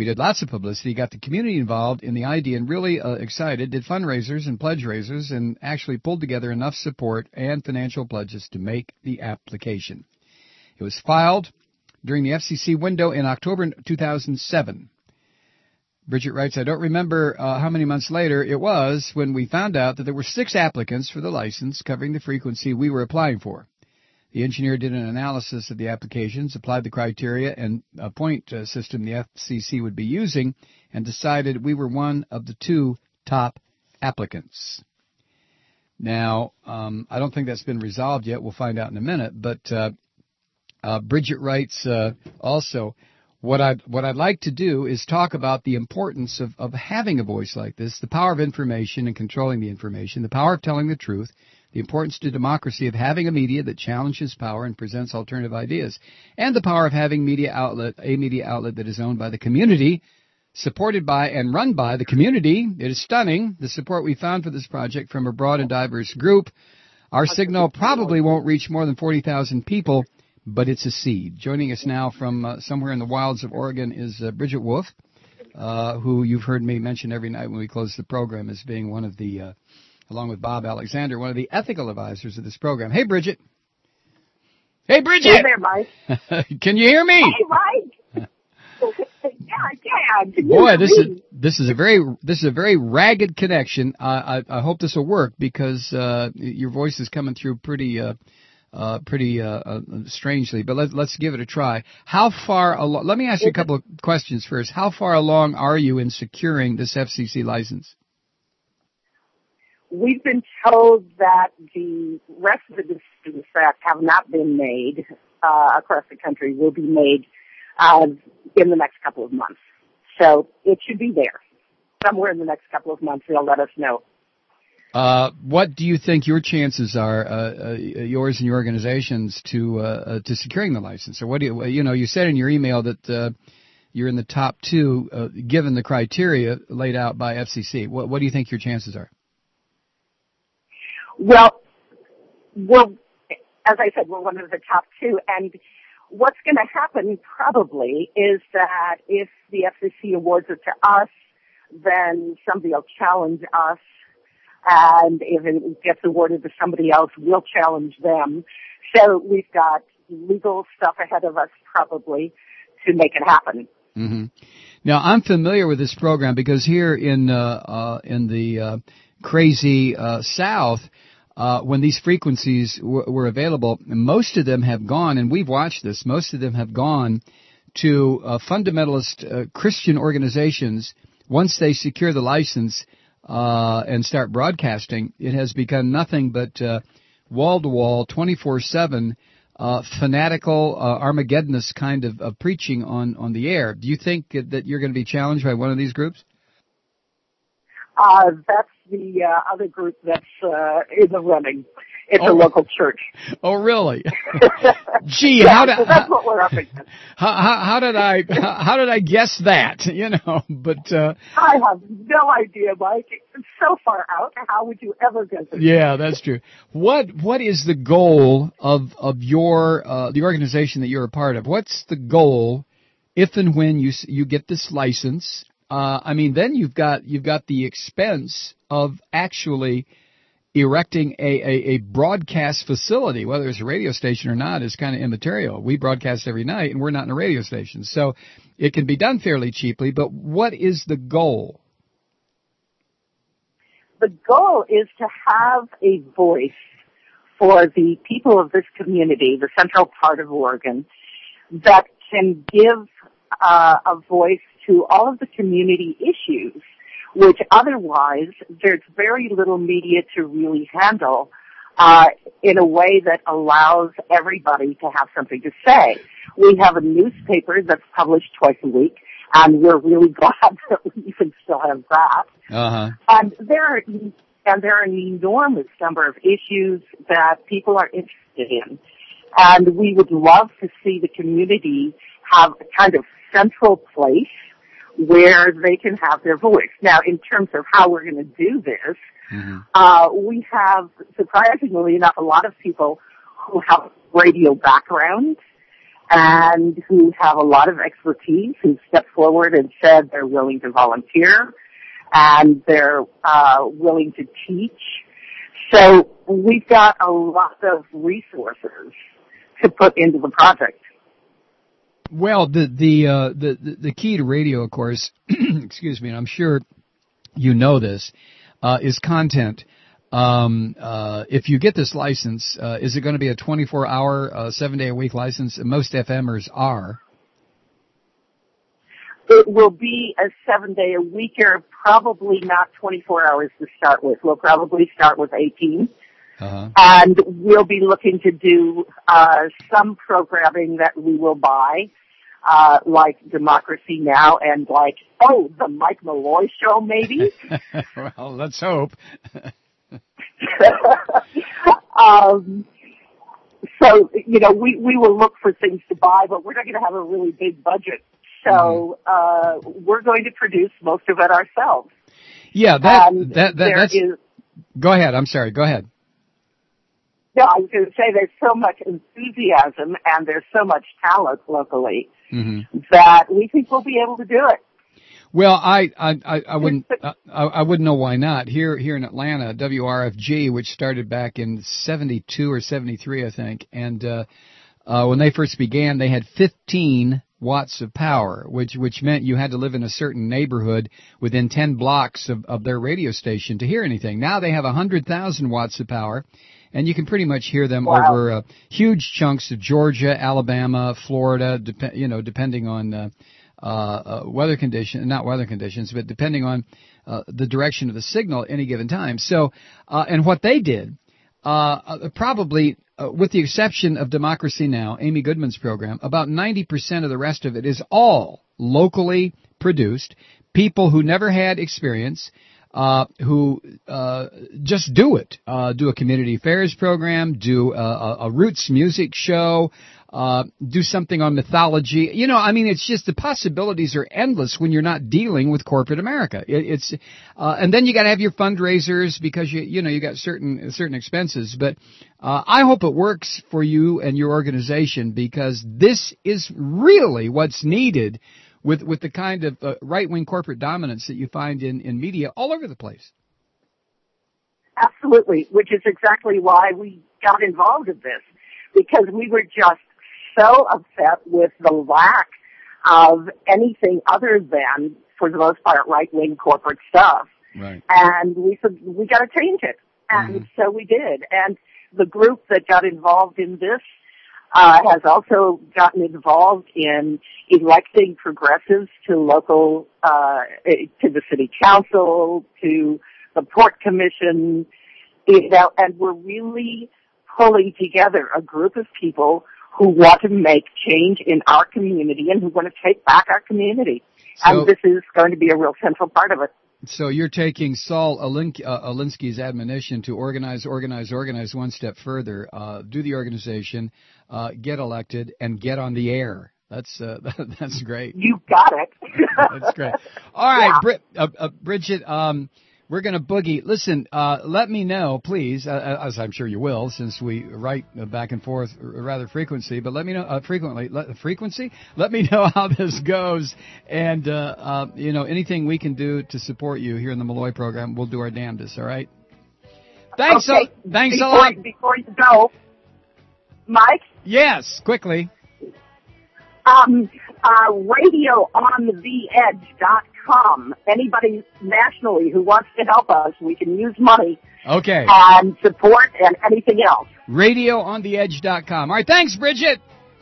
We did lots of publicity, got the community involved in the idea and really uh, excited, did fundraisers and pledge raisers, and actually pulled together enough support and financial pledges to make the application. It was filed during the F C C window in October two thousand seven. Bridget writes, I don't remember uh, how many months later it was when we found out that there were six applicants for the license covering the frequency we were applying for. The engineer did an analysis of the applications, applied the criteria and a point uh, system the F C C would be using, and decided we were one of the two top applicants. Now, um, I don't think that's been resolved yet. We'll find out in a minute. But uh, uh, Bridget writes uh, also, what I'd, what I'd like to do is talk about the importance of, of having a voice like this, the power of information and controlling the information, the power of telling the truth, the importance to democracy of having a media that challenges power and presents alternative ideas, and the power of having media outlet, a media outlet that is owned by the community, supported by and run by the community. It is stunning, the support we found for this project from a broad and diverse group. Our signal probably won't reach more than forty thousand people, but it's a seed. Joining us now from uh, somewhere in the wilds of Oregon is uh, Bridget Wolf, uh, who you've heard me mention every night when we close the program as being one of the uh, along with Bob Alexander, one of the ethical advisors of this program. Hey, Bridget. Hey, Bridget. Hey there, Mike. Can you hear me? Hey, Mike. Yeah, I can. Can you Boy, hear this me? is this is a very this is a very ragged connection. Uh, I I hope this will work because uh, your voice is coming through pretty uh, uh, pretty uh, uh, strangely. But let's let's give it a try. How far along? Let me ask you a couple of questions first. How far along are you in securing this F C C license? We've been told that the rest of the decisions that have not been made uh, across the country will be made uh, in the next couple of months. So it should be there. Somewhere in the next couple of months, they'll let us know. Uh, what do you think your chances are, uh, uh, yours and your organization's, to uh, uh, to securing the license? Or what do you, you know, you said in your email that uh, you're in the top two, uh, given the criteria laid out by F C C. What, what do you think your chances are? Well, we're, as I said, we're one of the top two, and what's going to happen probably is that if the F C C awards it to us, then somebody will challenge us, and if it gets awarded to somebody else, we'll challenge them. So we've got legal stuff ahead of us probably to make it happen. Mm-hmm. Now, I'm familiar with this program because here in uh, uh, in the uh, crazy uh, South, uh, when these frequencies w- were available, most of them have gone, and we've watched this, most of them have gone to uh, fundamentalist uh, Christian organizations. Once they secure the license uh, and start broadcasting, it has become nothing but uh, wall-to-wall, twenty-four seven, uh, fanatical, uh, Armageddonist kind of, of preaching on, on the air. Do you think that you're going to be challenged by one of these groups? Uh, that's the uh, other group that's uh, in the running. It's oh. a local church. Oh, really? Gee, yeah, how did so that's what we're up against. How, how, how did I how, how did I guess that? You know, but uh, I have no idea, Mike. It's so far out. How would you ever guess it? Yeah, that's true. What what is the goal of of your uh, the organization that you're a part of? What's the goal if and when you you get this license? Uh, I mean, then you've got you've got the expense of actually erecting a, a, a broadcast facility, whether it's a radio station or not, is kind of immaterial. We broadcast every night, and we're not in a radio station. So it can be done fairly cheaply, but what is the goal? The goal is to have a voice for the people of this community, the central part of Oregon, that can give uh, a voice to all of the community issues, which otherwise there's very little media to really handle uh, in a way that allows everybody to have something to say. We have a newspaper that's published twice a week, and we're really glad that we even still have that. Uh-huh. And there are and there are an enormous number of issues that people are interested in, and we would love to see the community have a kind of central place where they can have their voice. Now, in terms of how we're going to do this, mm-hmm. uh, we have, surprisingly enough, a lot of people who have radio backgrounds, and who have a lot of expertise, who stepped forward and said they're willing to volunteer and they're uh, willing to teach. So we've got a lot of resources to put into the project. Well, the the uh, the the key to radio, of course, excuse me, and I'm sure you know this, uh, is content. Um, uh, if you get this license, uh, is it going to be a twenty-four hour, uh, seven day a week license? Most FMers are. It will be a seven day a weeker, probably not twenty-four hours to start with. We'll probably start with eighteen. Uh-huh. And we'll be looking to do, uh, some programming that we will buy, uh, like Democracy Now! And like, oh, the Mike Malloy Show maybe? Well, let's hope. um, so, you know, we, we will look for things to buy, but we're not going to have a really big budget. So, uh, we're going to produce most of it ourselves. Yeah, that, and that, that, that's, is, go ahead. I'm sorry. Go ahead. No, I was going to say there's so much enthusiasm and there's so much talent locally mm-hmm. that we think we'll be able to do it. Well, I I I, I wouldn't I, I wouldn't know why not. Here here in Atlanta, W R F G, which started back in seventy-two or seventy-three, I think, and uh, uh, when they first began, they had fifteen watts of power, which which meant you had to live in a certain neighborhood within ten blocks of, of their radio station to hear anything. Now they have one hundred thousand watts of power. And you can pretty much hear them wow. over uh, huge chunks of Georgia, Alabama, Florida, dep- you know, depending on uh, uh, uh, weather conditions, not weather conditions, but depending on uh, the direction of the signal at any given time. So, uh, and what they did, uh, uh, probably, uh, with the exception of Democracy Now!, Amy Goodman's program, about ninety percent of the rest of it is all locally produced, people who never had experience, Uh, who, uh, just do it. Uh, do a community affairs program, do a, a roots music show, uh, do something on mythology. You know, I mean, it's just the possibilities are endless when you're not dealing with corporate America. It, it's, uh, and then you gotta have your fundraisers because you, you know, you got certain, certain expenses. But, uh, I hope it works for you and your organization because this is really what's needed with with the kind of uh, right-wing corporate dominance that you find in, in media all over the place. Absolutely, which is exactly why we got involved in this, because we were just so upset with the lack of anything other than, for the most part, right-wing corporate stuff. Right. And we said, we got to change it. And mm-hmm. so we did. And the group that got involved in this Uh, has also gotten involved in electing progressives to local, uh, to the city council, to the port commission, you know, and we're really pulling together a group of people who want to make change in our community and who want to take back our community. So, and this is going to be a real central part of it. So you're taking Saul Alin- uh, Alinsky's admonition to organize, organize, organize one step further, uh, do the organization, uh, get elected, and get on the air. That's uh, that's great. You got it. That's great. All right, yeah. Brid- uh, uh, Bridget, um, we're going to boogie. Listen, uh, let me know, please, uh, as I'm sure you will, since we write back and forth rather frequently. But let me know uh, frequently. Let, frequency. Let me know how this goes, and uh, uh, you know anything we can do to support you here in the Malloy program. We'll do our damnedest. All right. Thanks. Okay. A, thanks before, a lot. Before you go, Mike. Yes, quickly. Um, uh, radio on the edge dot com. Anybody nationally who wants to help us, we can use money. Okay. And support and anything else. radio on the edge dot com. All right, thanks, Bridget.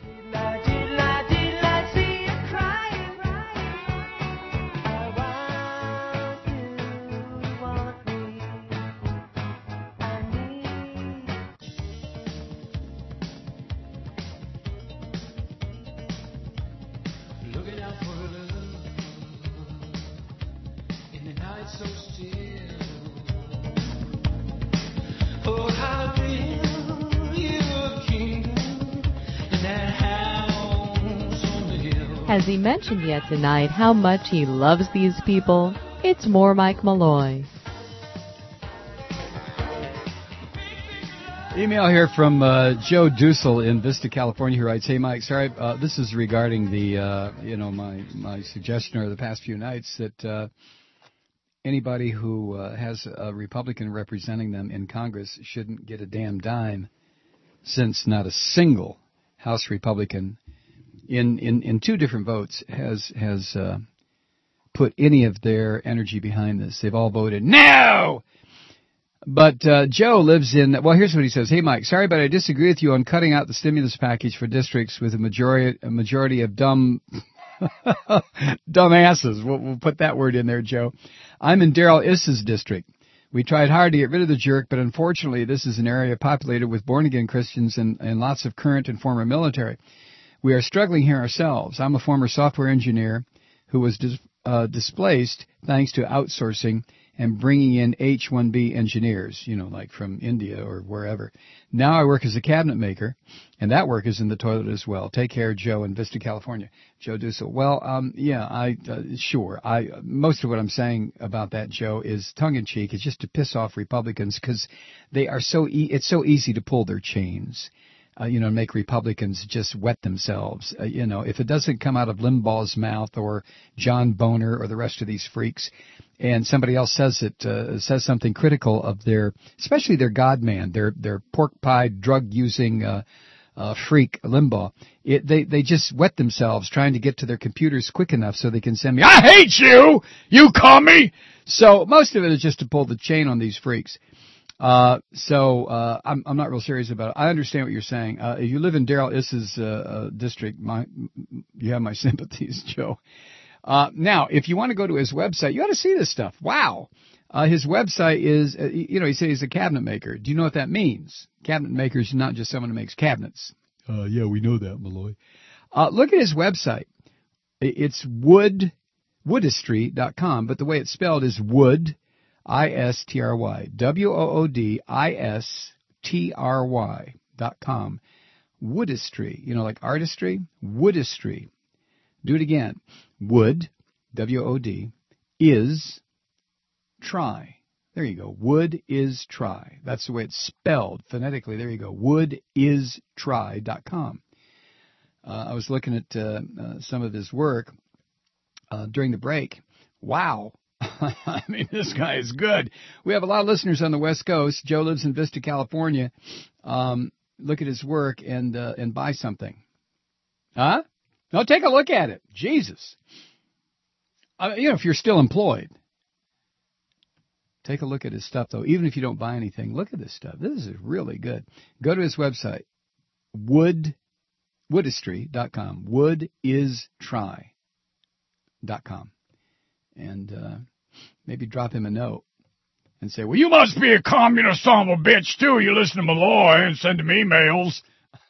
Has he mentioned yet tonight how much he loves these people? It's more Mike Malloy. Email here from uh, Joe Dussel in Vista, California, who writes, "Hey, Mike, sorry, uh, this is regarding the, uh, you know, my, my suggestion over the past few nights that uh, anybody who uh, has a Republican representing them in Congress shouldn't get a damn dime, since not a single House Republican in, in, in two different votes has has uh, put any of their energy behind this. They've all voted no!" But uh, Joe lives in, well, here's what he says. "Hey, Mike, sorry, but I disagree with you on cutting out the stimulus package for districts with a majority a majority of dumb dumbasses." We'll, we'll put that word in there, Joe. "I'm in Darrell Issa's district. We tried hard to get rid of the jerk, but unfortunately this is an area populated with born-again Christians and, and lots of current and former military. We are struggling here ourselves. I'm a former software engineer who was dis, uh, displaced thanks to outsourcing and bringing in H one B engineers, you know, like from India or wherever. Now I work as a cabinet maker, and that work is in the toilet as well. Take care, Joe in Vista, California." Joe Dussel. Well, um, yeah, I uh, sure. I most of what I'm saying about that, Joe, is tongue-in-cheek. It's just to piss off Republicans because they are so. E- it's so easy to pull their chains. Uh, you know, make Republicans just wet themselves. Uh, you know, if it doesn't come out of Limbaugh's mouth or John Boner or the rest of these freaks, and somebody else says it, uh, says something critical of their, especially their God man, their their pork pie drug using uh, uh, freak Limbaugh, it, they they just wet themselves trying to get to their computers quick enough so they can send me, "I hate you, you commie." So most of it is just to pull the chain on these freaks. Uh, so, uh, I'm, I'm not real serious about it. I understand what you're saying. Uh, if you live in Darrell Issa's, uh, uh, district, my, you have my sympathies, Joe. Uh, now, if you want to go to his website, you ought to see this stuff. Wow. Uh, his website is, uh, you know, he says he's a cabinet maker. Do you know what that means? Cabinet maker is not just someone who makes cabinets. Uh, yeah, we know that, Malloy. Uh, look at his website. It's wood, woodistry dot com, but the way it's spelled is wood, I S T R Y, W O O D I S T R Y dot com. Woodistry, you know, like artistry, woodistry. Do it again. Wood, W O O D, is try. There you go. Wood is try. That's the way it's spelled phonetically. There you go. wood is try dot com. Uh, I was looking at uh, uh, some of his work uh, during the break. Wow. I mean, this guy is good. We have a lot of listeners on the West Coast. Joe lives in Vista, California. Um, look at his work and uh, and buy something. Huh? No, take a look at it. Jesus. Uh, you know, if you're still employed. Take a look at his stuff, though. Even if you don't buy anything, look at this stuff. This is really good. Go to his website, wood, woodistry dot com. wood is try dot com. And uh, maybe drop him a note and say, "Well, you must be a communist son of a bitch, too. You listen to Malloy and send him emails."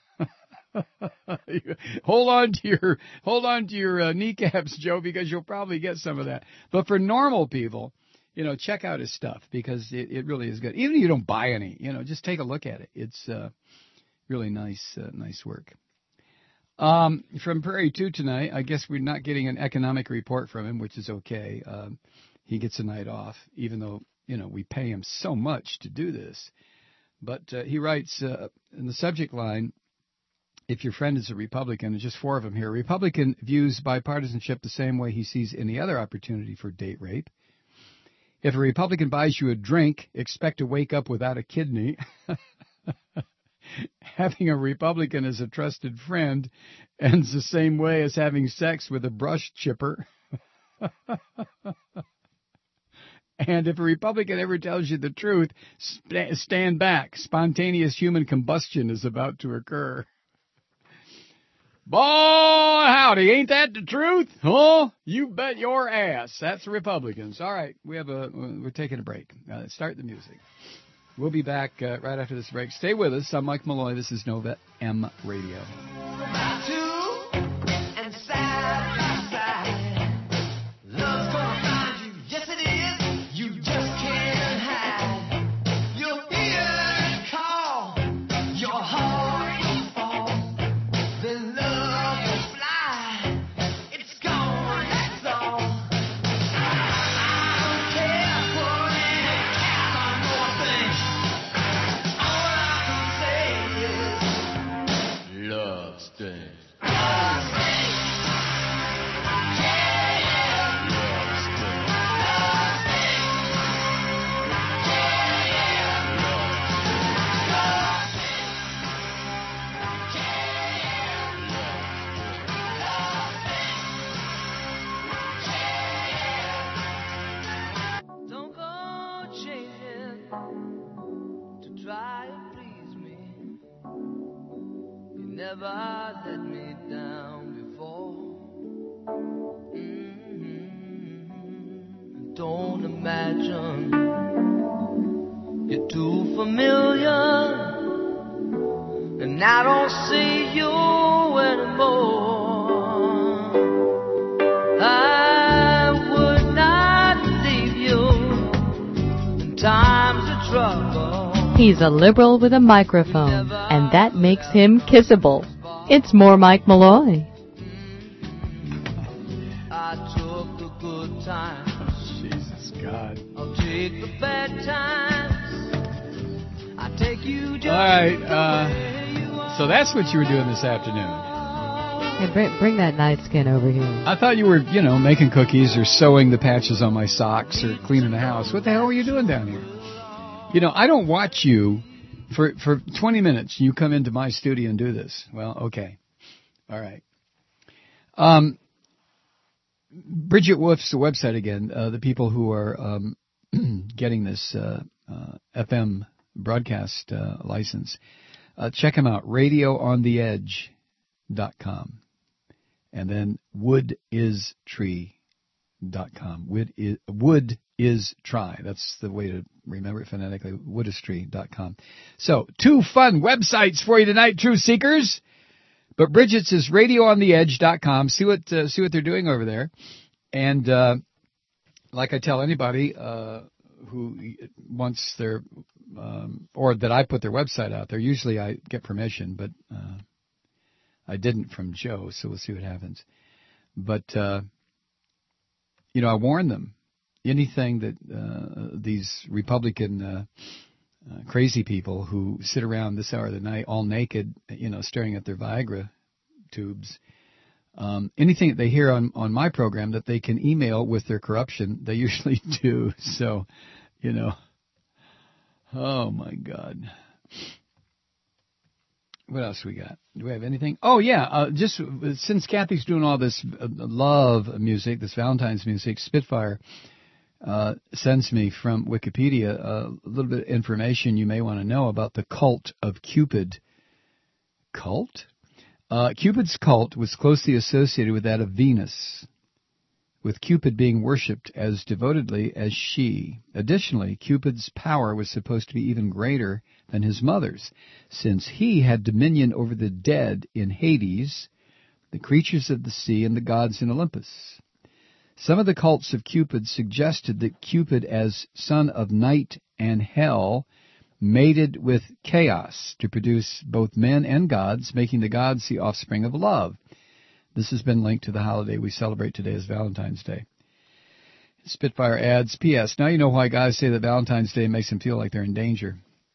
hold on to your hold on to your uh, kneecaps, Joe, because you'll probably get some of that. But for normal people, you know, check out his stuff because it, it really is good. Even if you don't buy any, you know, just take a look at it. It's uh, really nice, uh, nice work. Um, from Prairie two tonight, I guess we're not getting an economic report from him, which is okay. Um, he gets a night off, even though, you know, we pay him so much to do this. But uh, he writes uh, in the subject line, if your friend is a Republican, there's just four of them here. Republican views bipartisanship the same way he sees any other opportunity for date rape. If a Republican buys you a drink, expect to wake up without a kidney. Having a Republican as a trusted friend ends the same way as having sex with a brush chipper. And if a Republican ever tells you the truth, st- stand back. Spontaneous human combustion is about to occur. Boy, howdy, ain't that the truth? Huh? You bet your ass. That's the Republicans. All right, we have a, we're taking a break. Uh, start the music. We'll be back uh, right after this break. Stay with us. I'm Mike Malloy. This is Nova M Radio. never let me down before. Mm-hmm. Don't imagine you're too familiar, and I don't see you anymore. I would not leave you in times of trouble. He's a liberal with a microphone, and that makes him kissable. It's more Mike Malloy. I took the good times. Jesus God. I'll take the bad times. I take you just All right. Uh, so that's what you were doing this afternoon. Hey, bring, bring that night skin over here. I thought you were, you know, making cookies or sewing the patches on my socks or cleaning the house. What the hell were you doing down here? You know, I don't watch you for for twenty minutes. You come into my studio and do this. Well, okay. All right. Um, Bridget Wolf's website again, uh, the people who are um, getting this uh, uh, F M broadcast uh, license, uh, check them out, radio on the edge dot com. And then wood is tree dot com. Wood is, wood is try. That's the way to remember it phonetically, wood is tree dot com. So, two fun websites for you tonight, Truth Seekers. But Bridget's is radio on the edge dot com. See what uh, see what they're doing over there. And uh, like I tell anybody uh, who wants their, um, or that I put their website out there, usually I get permission, but uh, I didn't from Joe, so we'll see what happens. But, uh, you know, I warn them. Anything that uh, these Republican uh, uh, crazy people who sit around this hour of the night all naked, you know, staring at their Viagra tubes, um, anything that they hear on, on my program that they can email with their corruption, they usually do. So, you know, oh, my God. What else we got? Do we have anything? Oh, yeah, uh, just since Kathy's doing all this uh, love music, this Valentine's music, Spitfire uh, sends me from Wikipedia uh, a little bit of information you may want to know about the cult of Cupid. Cult? Uh, Cupid's cult was closely associated with that of Venus, with Cupid being worshipped as devotedly as she. Additionally, Cupid's power was supposed to be even greater than his mother's, since he had dominion over the dead in Hades, the creatures of the sea, and the gods in Olympus. Some of the cults of Cupid suggested that Cupid, as son of night and hell, mated with chaos to produce both men and gods, making the gods the offspring of love. This has been linked to the holiday we celebrate today as Valentine's Day. Spitfire adds, P S Now you know why guys say that Valentine's Day makes them feel like they're in danger.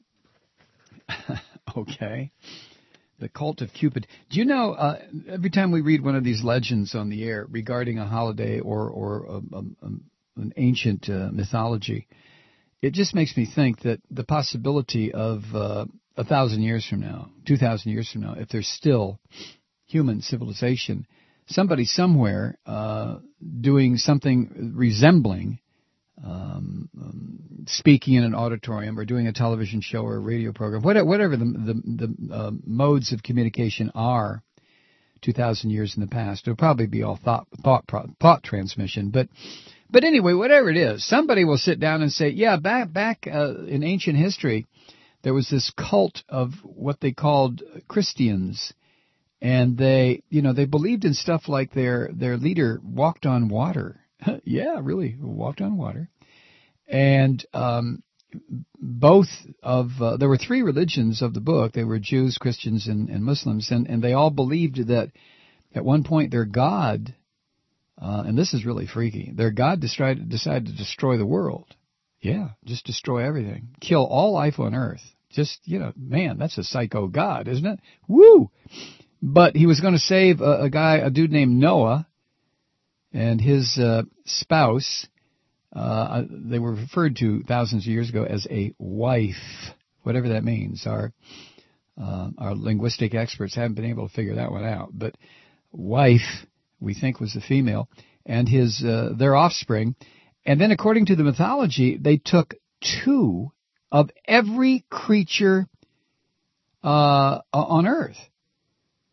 Okay. The cult of Cupid. Do you know, uh, every time we read one of these legends on the air regarding a holiday or, or a, a, a, an ancient uh, mythology, it just makes me think that the possibility of uh, a thousand years from now, two thousand years from now, if there's still human civilization, somebody somewhere uh, doing something resembling um, um, speaking in an auditorium or doing a television show or a radio program, whatever, whatever the, the, the uh, modes of communication are two thousand years in the past. It'll probably be all thought, thought, thought transmission. But but anyway, whatever it is, somebody will sit down and say, yeah, back, back uh, in ancient history, there was this cult of what they called Christians. And they, you know, they believed in stuff like their, their leader walked on water. Yeah, really, walked on water. And um, both of, uh, there were three religions of the book. They were Jews, Christians, and, and Muslims. And, and they all believed that at one point their God, uh, and this is really freaky, their God decided, decided to destroy the world. Yeah, just destroy everything. Kill all life on earth. Just, you know, man, that's a psycho God, isn't it? Woo! But he was going to save a, a guy, a dude named Noah, and his uh, spouse. Uh, they were referred to thousands of years ago as a wife, whatever that means. Our uh, our linguistic experts haven't been able to figure that one out. But wife, we think, was the female, and his uh, their offspring. And then, according to the mythology, they took two of every creature uh, on Earth.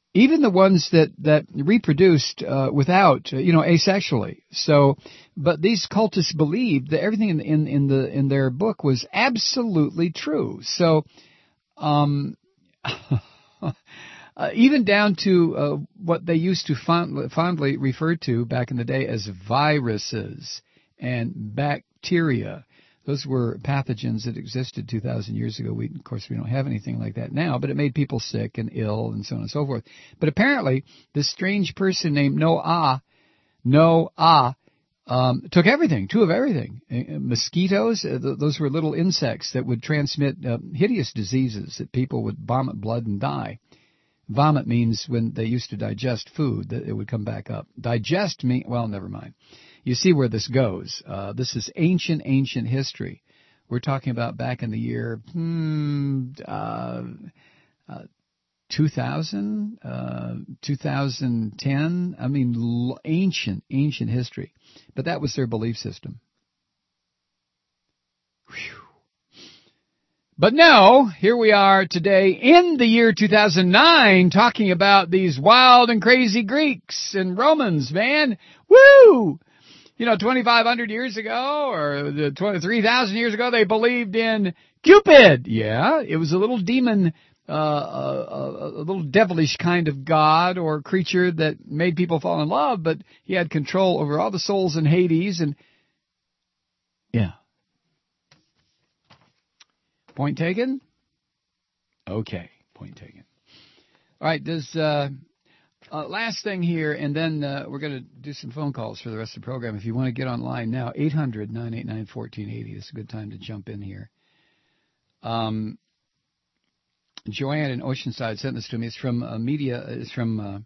even the ones that, that reproduced uh, without, uh, you know, asexually. So, but these cultists believed that everything in, in, in, the, in their book was absolutely true. So, um, uh, even down to uh, what they used to fond, fondly refer to back in the day as viruses and bacteria. Those were pathogens that existed two thousand years ago. We, of course, we don't have anything like that now, but it made people sick and ill and so on and so forth. But apparently, this strange person named Noah, Noah, um, took everything, two of everything. Uh, mosquitoes, uh, th- those were little insects that would transmit uh, hideous diseases that people would vomit blood and die. Vomit means when they used to digest food, that it would come back up. Digest mean, well, never mind. You see where this goes. Uh, this is ancient, ancient history. We're talking about back in the year hmm, uh, uh, two thousand, uh, two thousand ten. I mean, l- ancient, ancient history. But that was their belief system. Whew. But no, here we are today in the year two thousand nine talking about these wild and crazy Greeks and Romans, man. Woo! You know, twenty-five hundred years ago or the twenty-three thousand years ago, they believed in Cupid. Yeah, it was a little demon, uh, a, a little devilish kind of god or creature that made people fall in love, but he had control over all the souls in Hades. And yeah. Point taken? Okay, point taken. All right, does... Uh, Uh, last thing here, and then uh, we're going to do some phone calls for the rest of the program. If you want to get online now, eight hundred, nine eight nine, one four eight zero. This is a good time to jump in here. Um, Joanne in Oceanside sent this to me. It's from uh, media. It's from, uh,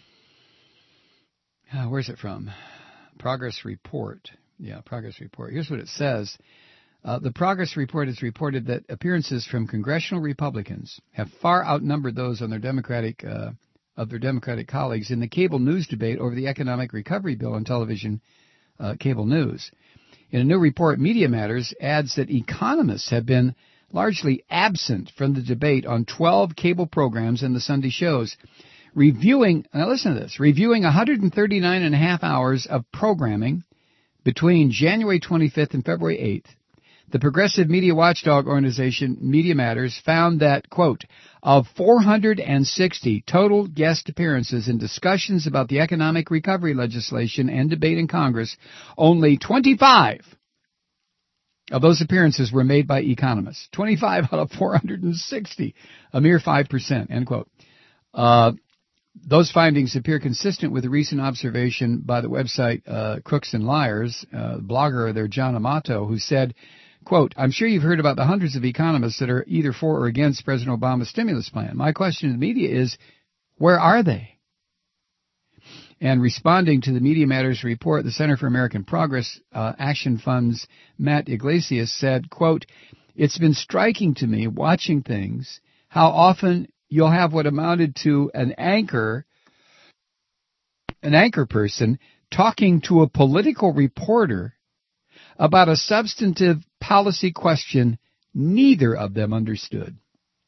uh, where's it from? Progress Report. Yeah, Progress Report. Here's what it says. Uh, the Progress Report has reported that appearances from congressional Republicans have far outnumbered those on their Democratic uh of their Democratic colleagues in the cable news debate over the economic recovery bill on television uh, cable news. In a new report, Media Matters adds that economists have been largely absent from the debate on twelve cable programs and the Sunday shows, reviewing, now listen to this, reviewing one hundred thirty-nine and a half hours of programming between January twenty-fifth and February eighth. The progressive media watchdog organization Media Matters found that, quote, of four hundred sixty total guest appearances in discussions about the economic recovery legislation and debate in Congress, only twenty-five of those appearances were made by economists. twenty-five out of four hundred sixty, a mere five percent, end quote. Uh, those findings appear consistent with a recent observation by the website uh, Crooks and Liars, uh, blogger there, John Amato, who said, quote, I'm sure you've heard about the hundreds of economists that are either for or against President Obama's stimulus plan. My question to the media is, where are they? And responding to the Media Matters report, the Center for American Progress uh, Action Fund's Matt Iglesias said, quote, it's been striking to me watching things, how often you'll have what amounted to an anchor, an anchor person talking to a political reporter about a substantive policy question neither of them understood.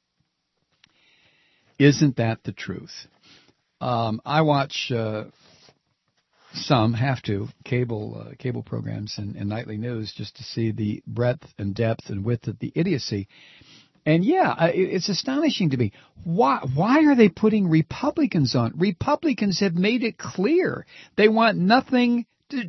Isn't that the truth? Um, I watch uh, some, have to, cable uh, cable programs and, and nightly news just to see the breadth and depth and width of the idiocy. And yeah, it's astonishing to me. Why, why are they putting Republicans on? Republicans have made it clear they want nothing to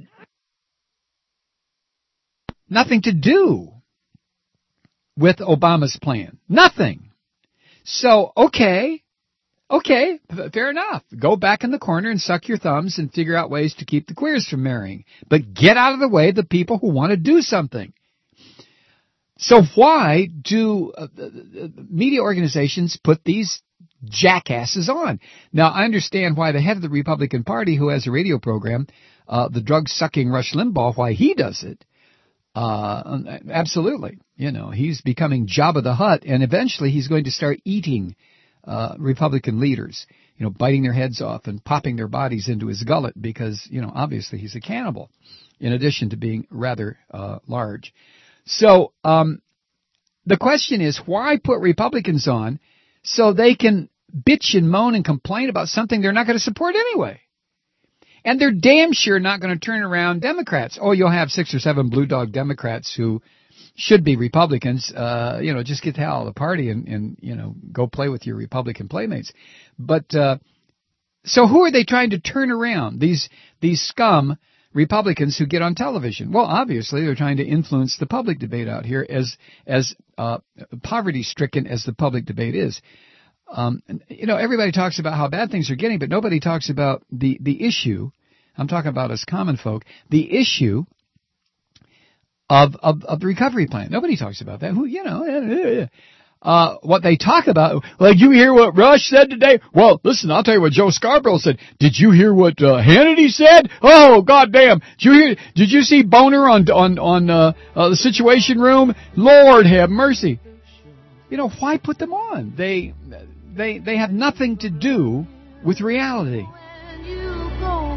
Nothing to do with Obama's plan. Nothing. So, okay, okay, fair enough. Go back in the corner and suck your thumbs and figure out ways to keep the queers from marrying. But get out of the way of the people who want to do something. So why do uh, media organizations put these jackasses on? Now, I understand why the head of the Republican Party, who has a radio program, uh, the drug-sucking Rush Limbaugh, why he does it. Uh, absolutely. You know, he's becoming Jabba the Hutt, and eventually he's going to start eating uh, Republican leaders, you know, biting their heads off and popping their bodies into his gullet because, you know, obviously he's a cannibal, in addition to being rather uh, large. So um, the question is, why put Republicans on so they can bitch and moan and complain about something they're not going to support anyway. And they're damn sure not going to turn around Democrats. Oh, you'll have six or seven blue dog Democrats who should be Republicans, uh, you know, just get the hell out of the party and, and, you know, go play with your Republican playmates. But, uh, so who are they trying to turn around? These, these scum Republicans who get on television. Well, obviously they're trying to influence the public debate out here as, as, uh, poverty stricken as the public debate is. Um, you know, everybody talks about how bad things are getting, but nobody talks about the, the issue. I'm talking about us common folk, the issue of, of, of the recovery plan. Nobody talks about that. Who, you know, uh, what they talk about, like you hear what Rush said today? Well, listen, I'll tell you what Joe Scarborough said. Did you hear what, uh, Hannity said? Oh, goddamn. Did you hear, did you see Boner on, on, on, uh, uh, the Situation Room? Lord have mercy. You know, why put them on? They, they, they have nothing to do with reality. When you go,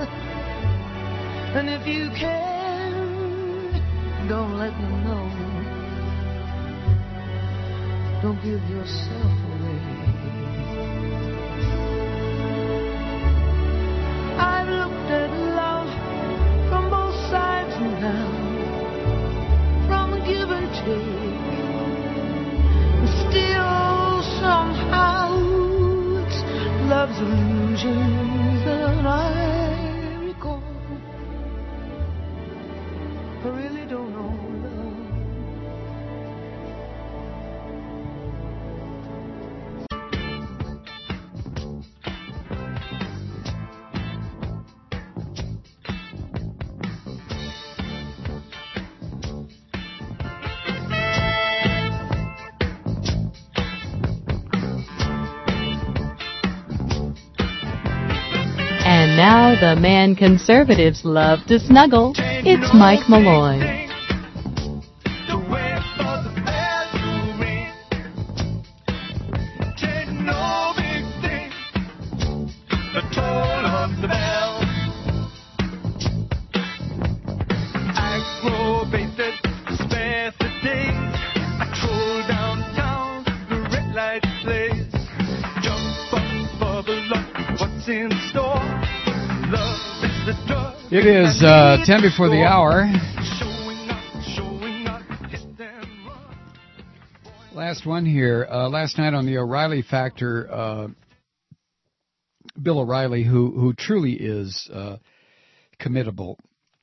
and if you can, don't let them know. Don't give yourself away. I've looked at love from both sides now, from give and take, and still somehow it's love's illusions that I recall. I really don't know love. And now the man conservatives love to snuggle. It's Mike Malloy. It is uh, ten before the hour. Last one here. Uh, last night on the O'Reilly Factor, uh, Bill O'Reilly, who who truly is uh, committable.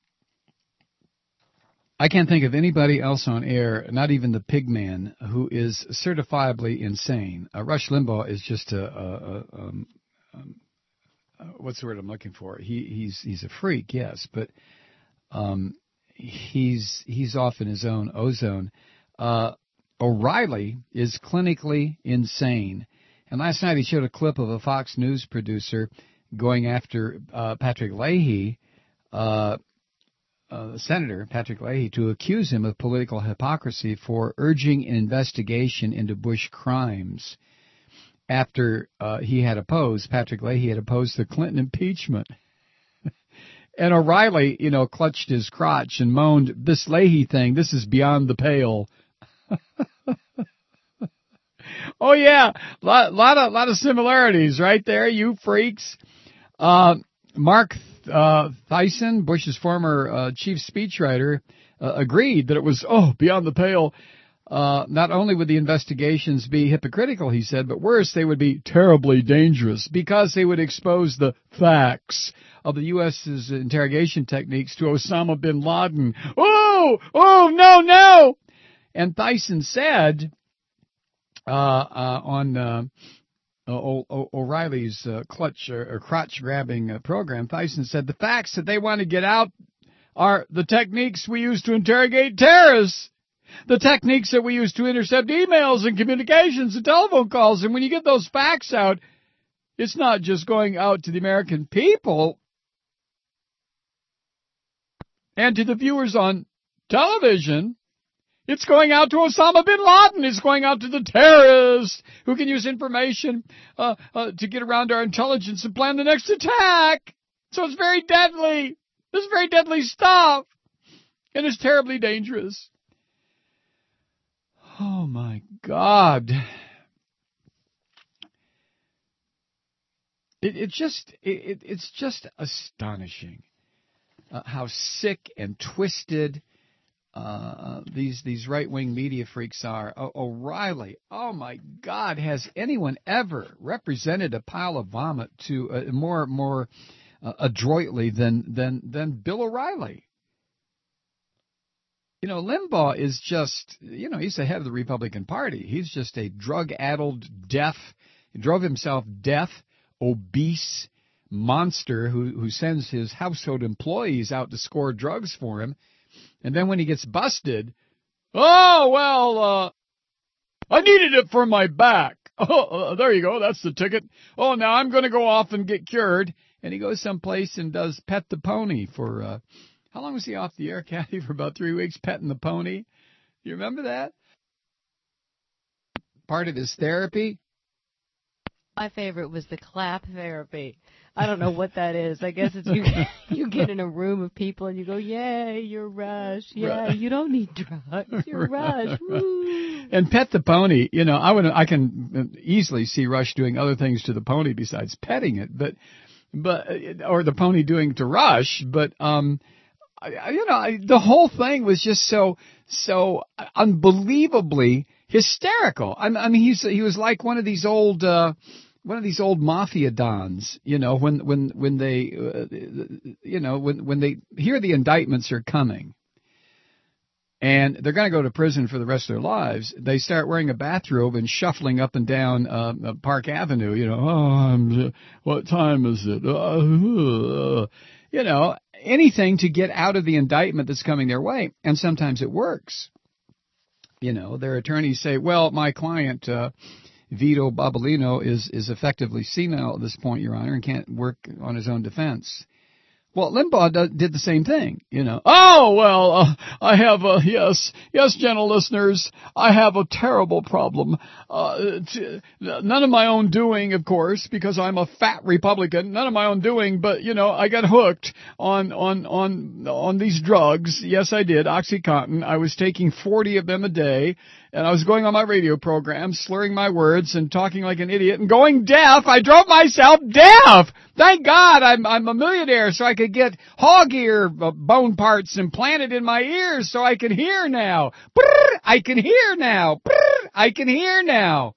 I can't think of anybody else on air, not even the pig man, who is certifiably insane. Uh, Rush Limbaugh is just a, a, a um, um, Uh, what's the word I'm looking for? He, he's he's a freak, yes, but um, he's he's off in his own ozone. Uh, O'Reilly is clinically insane, and last night he showed a clip of a Fox News producer going after uh, Patrick Leahy, uh, uh, Senator Patrick Leahy, to accuse him of political hypocrisy for urging an investigation into Bush crimes. After uh, he had opposed, Patrick Leahy had opposed the Clinton impeachment. And O'Reilly, you know, clutched his crotch and moaned, this Leahy thing, this is beyond the pale. Oh, yeah, lot, lot, of, lot of similarities right there, you freaks. Uh, Mark uh, Thyssen, Bush's former uh, chief speechwriter, uh, agreed that it was, oh, beyond the pale. Uh, not only would the investigations be hypocritical, he said, but worse, they would be terribly dangerous because they would expose the facts of the U S's interrogation techniques to Osama bin Laden. Oh, oh, no, no. And Thyssen said uh, uh, on uh, o- o- O'Reilly's uh, clutch or, or crotch-grabbing uh, program, Thyssen said the facts that they want to get out are the techniques we use to interrogate terrorists. The techniques that we use to intercept emails and communications and telephone calls. And when you get those facts out, it's not just going out to the American people and to the viewers on television. It's going out to Osama bin Laden. It's going out to the terrorists who can use information uh, uh, to get around our intelligence and plan the next attack. So it's very deadly. This is very deadly stuff. And it's terribly dangerous. Oh, my God. It, it just it, it's just astonishing uh, how sick and twisted uh, these these right wing media freaks are. O- O'Reilly, oh my God, has anyone ever represented a pile of vomit to uh, more more uh, adroitly than than than Bill O'Reilly? You know, Limbaugh is just, you know, he's the head of the Republican Party. He's just a drug-addled, deaf, he drove himself deaf, obese monster who, who sends his household employees out to score drugs for him. And then when he gets busted, oh, well, uh, I needed it for my back. Oh, uh, there you go. That's the ticket. Oh, now I'm going to go off and get cured. And he goes someplace and does Pet the Pony for, uh, how long was he off the air, Kathy? For about three weeks, petting the pony. You remember that? Part of his therapy. My favorite was the clap therapy. I don't know what that is. I guess it's you you get in a room of people and you go, yay, you're Rush. Yeah, right. You don't need drugs. You're right. Rush. Woo. And pet the pony, you know, I would I can easily see Rush doing other things to the pony besides petting it, but but or the pony doing to Rush, but um I, you know, I, the whole thing was just so so unbelievably hysterical. I, I mean, he's he was like one of these old uh, one of these old mafia dons. You know, when when when they uh, you know when when they hear the indictments are coming, and they're going to go to prison for the rest of their lives, they start wearing a bathrobe and shuffling up and down uh, Park Avenue. You know, oh, I'm, what time is it? Uh, uh, you know. Anything to get out of the indictment that's coming their way, and sometimes it works. You know, their attorneys say, well, my client, uh, Vito Babalino, is, is effectively senile at this point, Your Honor, and can't work on his own defense. Well, Limbaugh do, did the same thing, you know. Oh, well, uh, I have a, yes, yes, gentle listeners, I have a terrible problem. Uh, t- none of my own doing, of course, because I'm a fat Republican, none of my own doing, but, you know, I got hooked on, on, on, on these drugs. Yes, I did, OxyContin. I was taking forty of them a day, and I was going on my radio program, slurring my words and talking like an idiot and going deaf. I drove myself deaf. Thank God I'm, I'm a millionaire so I could get hog ear bone parts implanted in my ears so I can hear now. Brrr, I can hear now. Brrr, I can hear now.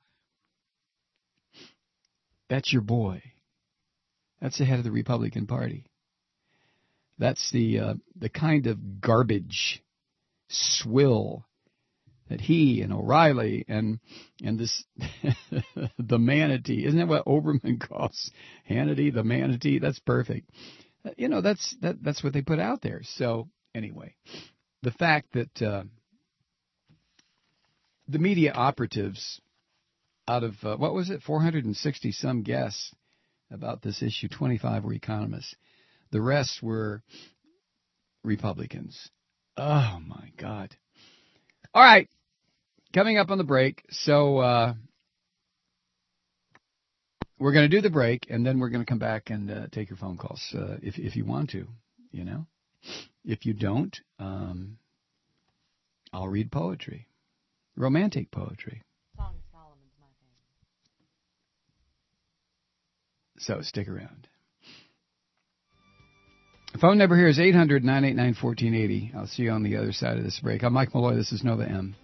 That's your boy. That's the head of the Republican Party. That's the uh, the kind of garbage, swill that he and O'Reilly and and this the manatee, isn't that what Oberman calls Hannity, the manatee? That's perfect. You know, that's that that's what they put out there. So anyway, the fact that uh, the media operatives, out of uh, what was it, four hundred sixty some guests about this issue, twenty-five were economists. The rest were Republicans. Oh my God. All right. Coming up on the break, so uh, we're going to do the break, and then we're going to come back and uh, take your phone calls uh, if if you want to, you know. If you don't, um, I'll read poetry, romantic poetry. Song of Solomon's my favorite. So stick around. The phone number here is eight hundred, nine eight nine, one four eight zero. I'll see you on the other side of this break. I'm Mike Malloy. This is Nova M.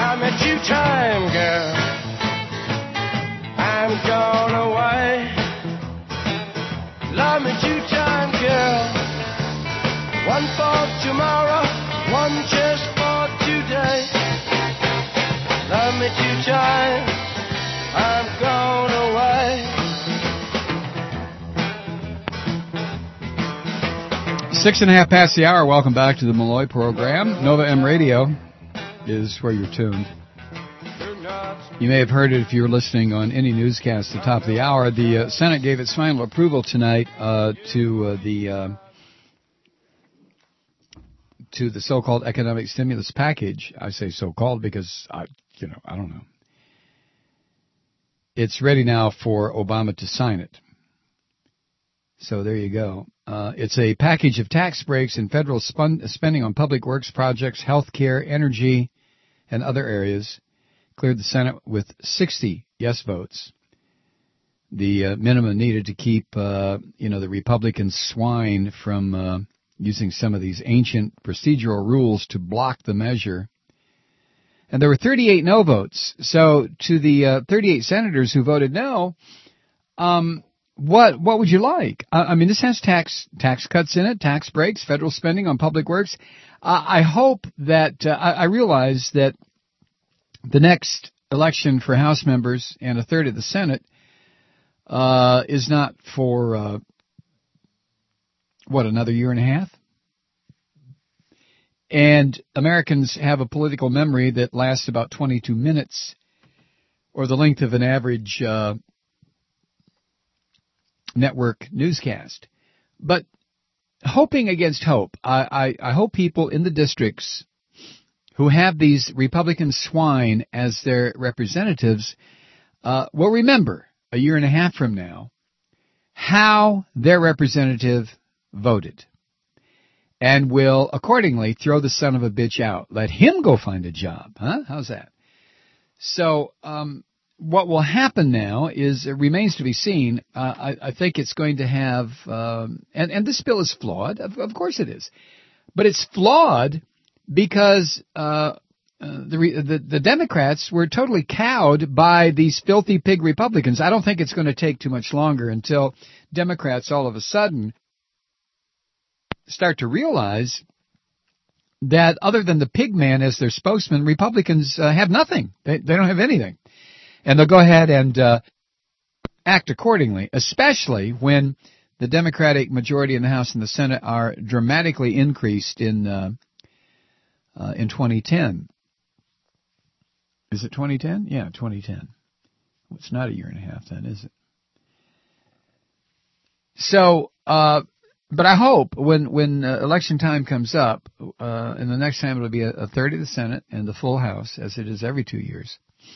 Time, girl, I'm gone away. tomorrow, one just for today. Love me two times, I'm gone away. Six and a half past the hour. Welcome back to the Malloy program. Nova M Radio is where you're tuned. You may have heard it if you were listening on any newscast at the top of the hour. The uh, Senate gave its final approval tonight uh, to uh, the uh, to the so-called economic stimulus package. I say so-called because I, you know, I don't know. It's ready now for Obama to sign it. So there you go. Uh, it's a package of tax breaks and federal spun- spending on public works projects, health care, energy, and other areas. Cleared the Senate with sixty yes votes, the uh, minimum needed to keep, uh, you know, the Republican swine from uh, using some of these ancient procedural rules to block the measure. And there were thirty-eight no votes. So to the uh, thirty-eight senators who voted no, um, what what would you like? I, I mean, this has tax tax cuts in it, tax breaks, federal spending on public works. Uh, I hope that uh, I, I realize that the next election for House members and a third of the Senate uh, is not for, uh, what, another year and a half? And Americans have a political memory that lasts about twenty-two minutes, or the length of an average uh, network newscast. But hoping against hope, I, I, I hope people in the districts who have these Republican swine as their representatives uh, will remember a year and a half from now how their representative voted and will accordingly throw the son of a bitch out. Let him go find a job. Huh? How's that? So um, what will happen now is, it remains to be seen. Uh, I, I think it's going to have, um, and, and this bill is flawed. Of, of course it is. But it's flawed because uh, uh, the, the the Democrats were totally cowed by these filthy pig Republicans. I don't think it's going to take too much longer until Democrats all of a sudden start to realize that other than the pig man as their spokesman, Republicans uh, have nothing. They, they don't have anything. And they'll go ahead and uh, act accordingly, especially when the Democratic majority in the House and the Senate are dramatically increased in uh, Uh, in twenty ten. Is it twenty ten? Yeah, twenty ten. Well, it's not a year and a half then, is it? So, uh, but I hope when, when uh, election time comes up, uh, and the next time it'll be a, a third of the Senate and the full House, as it is every two years,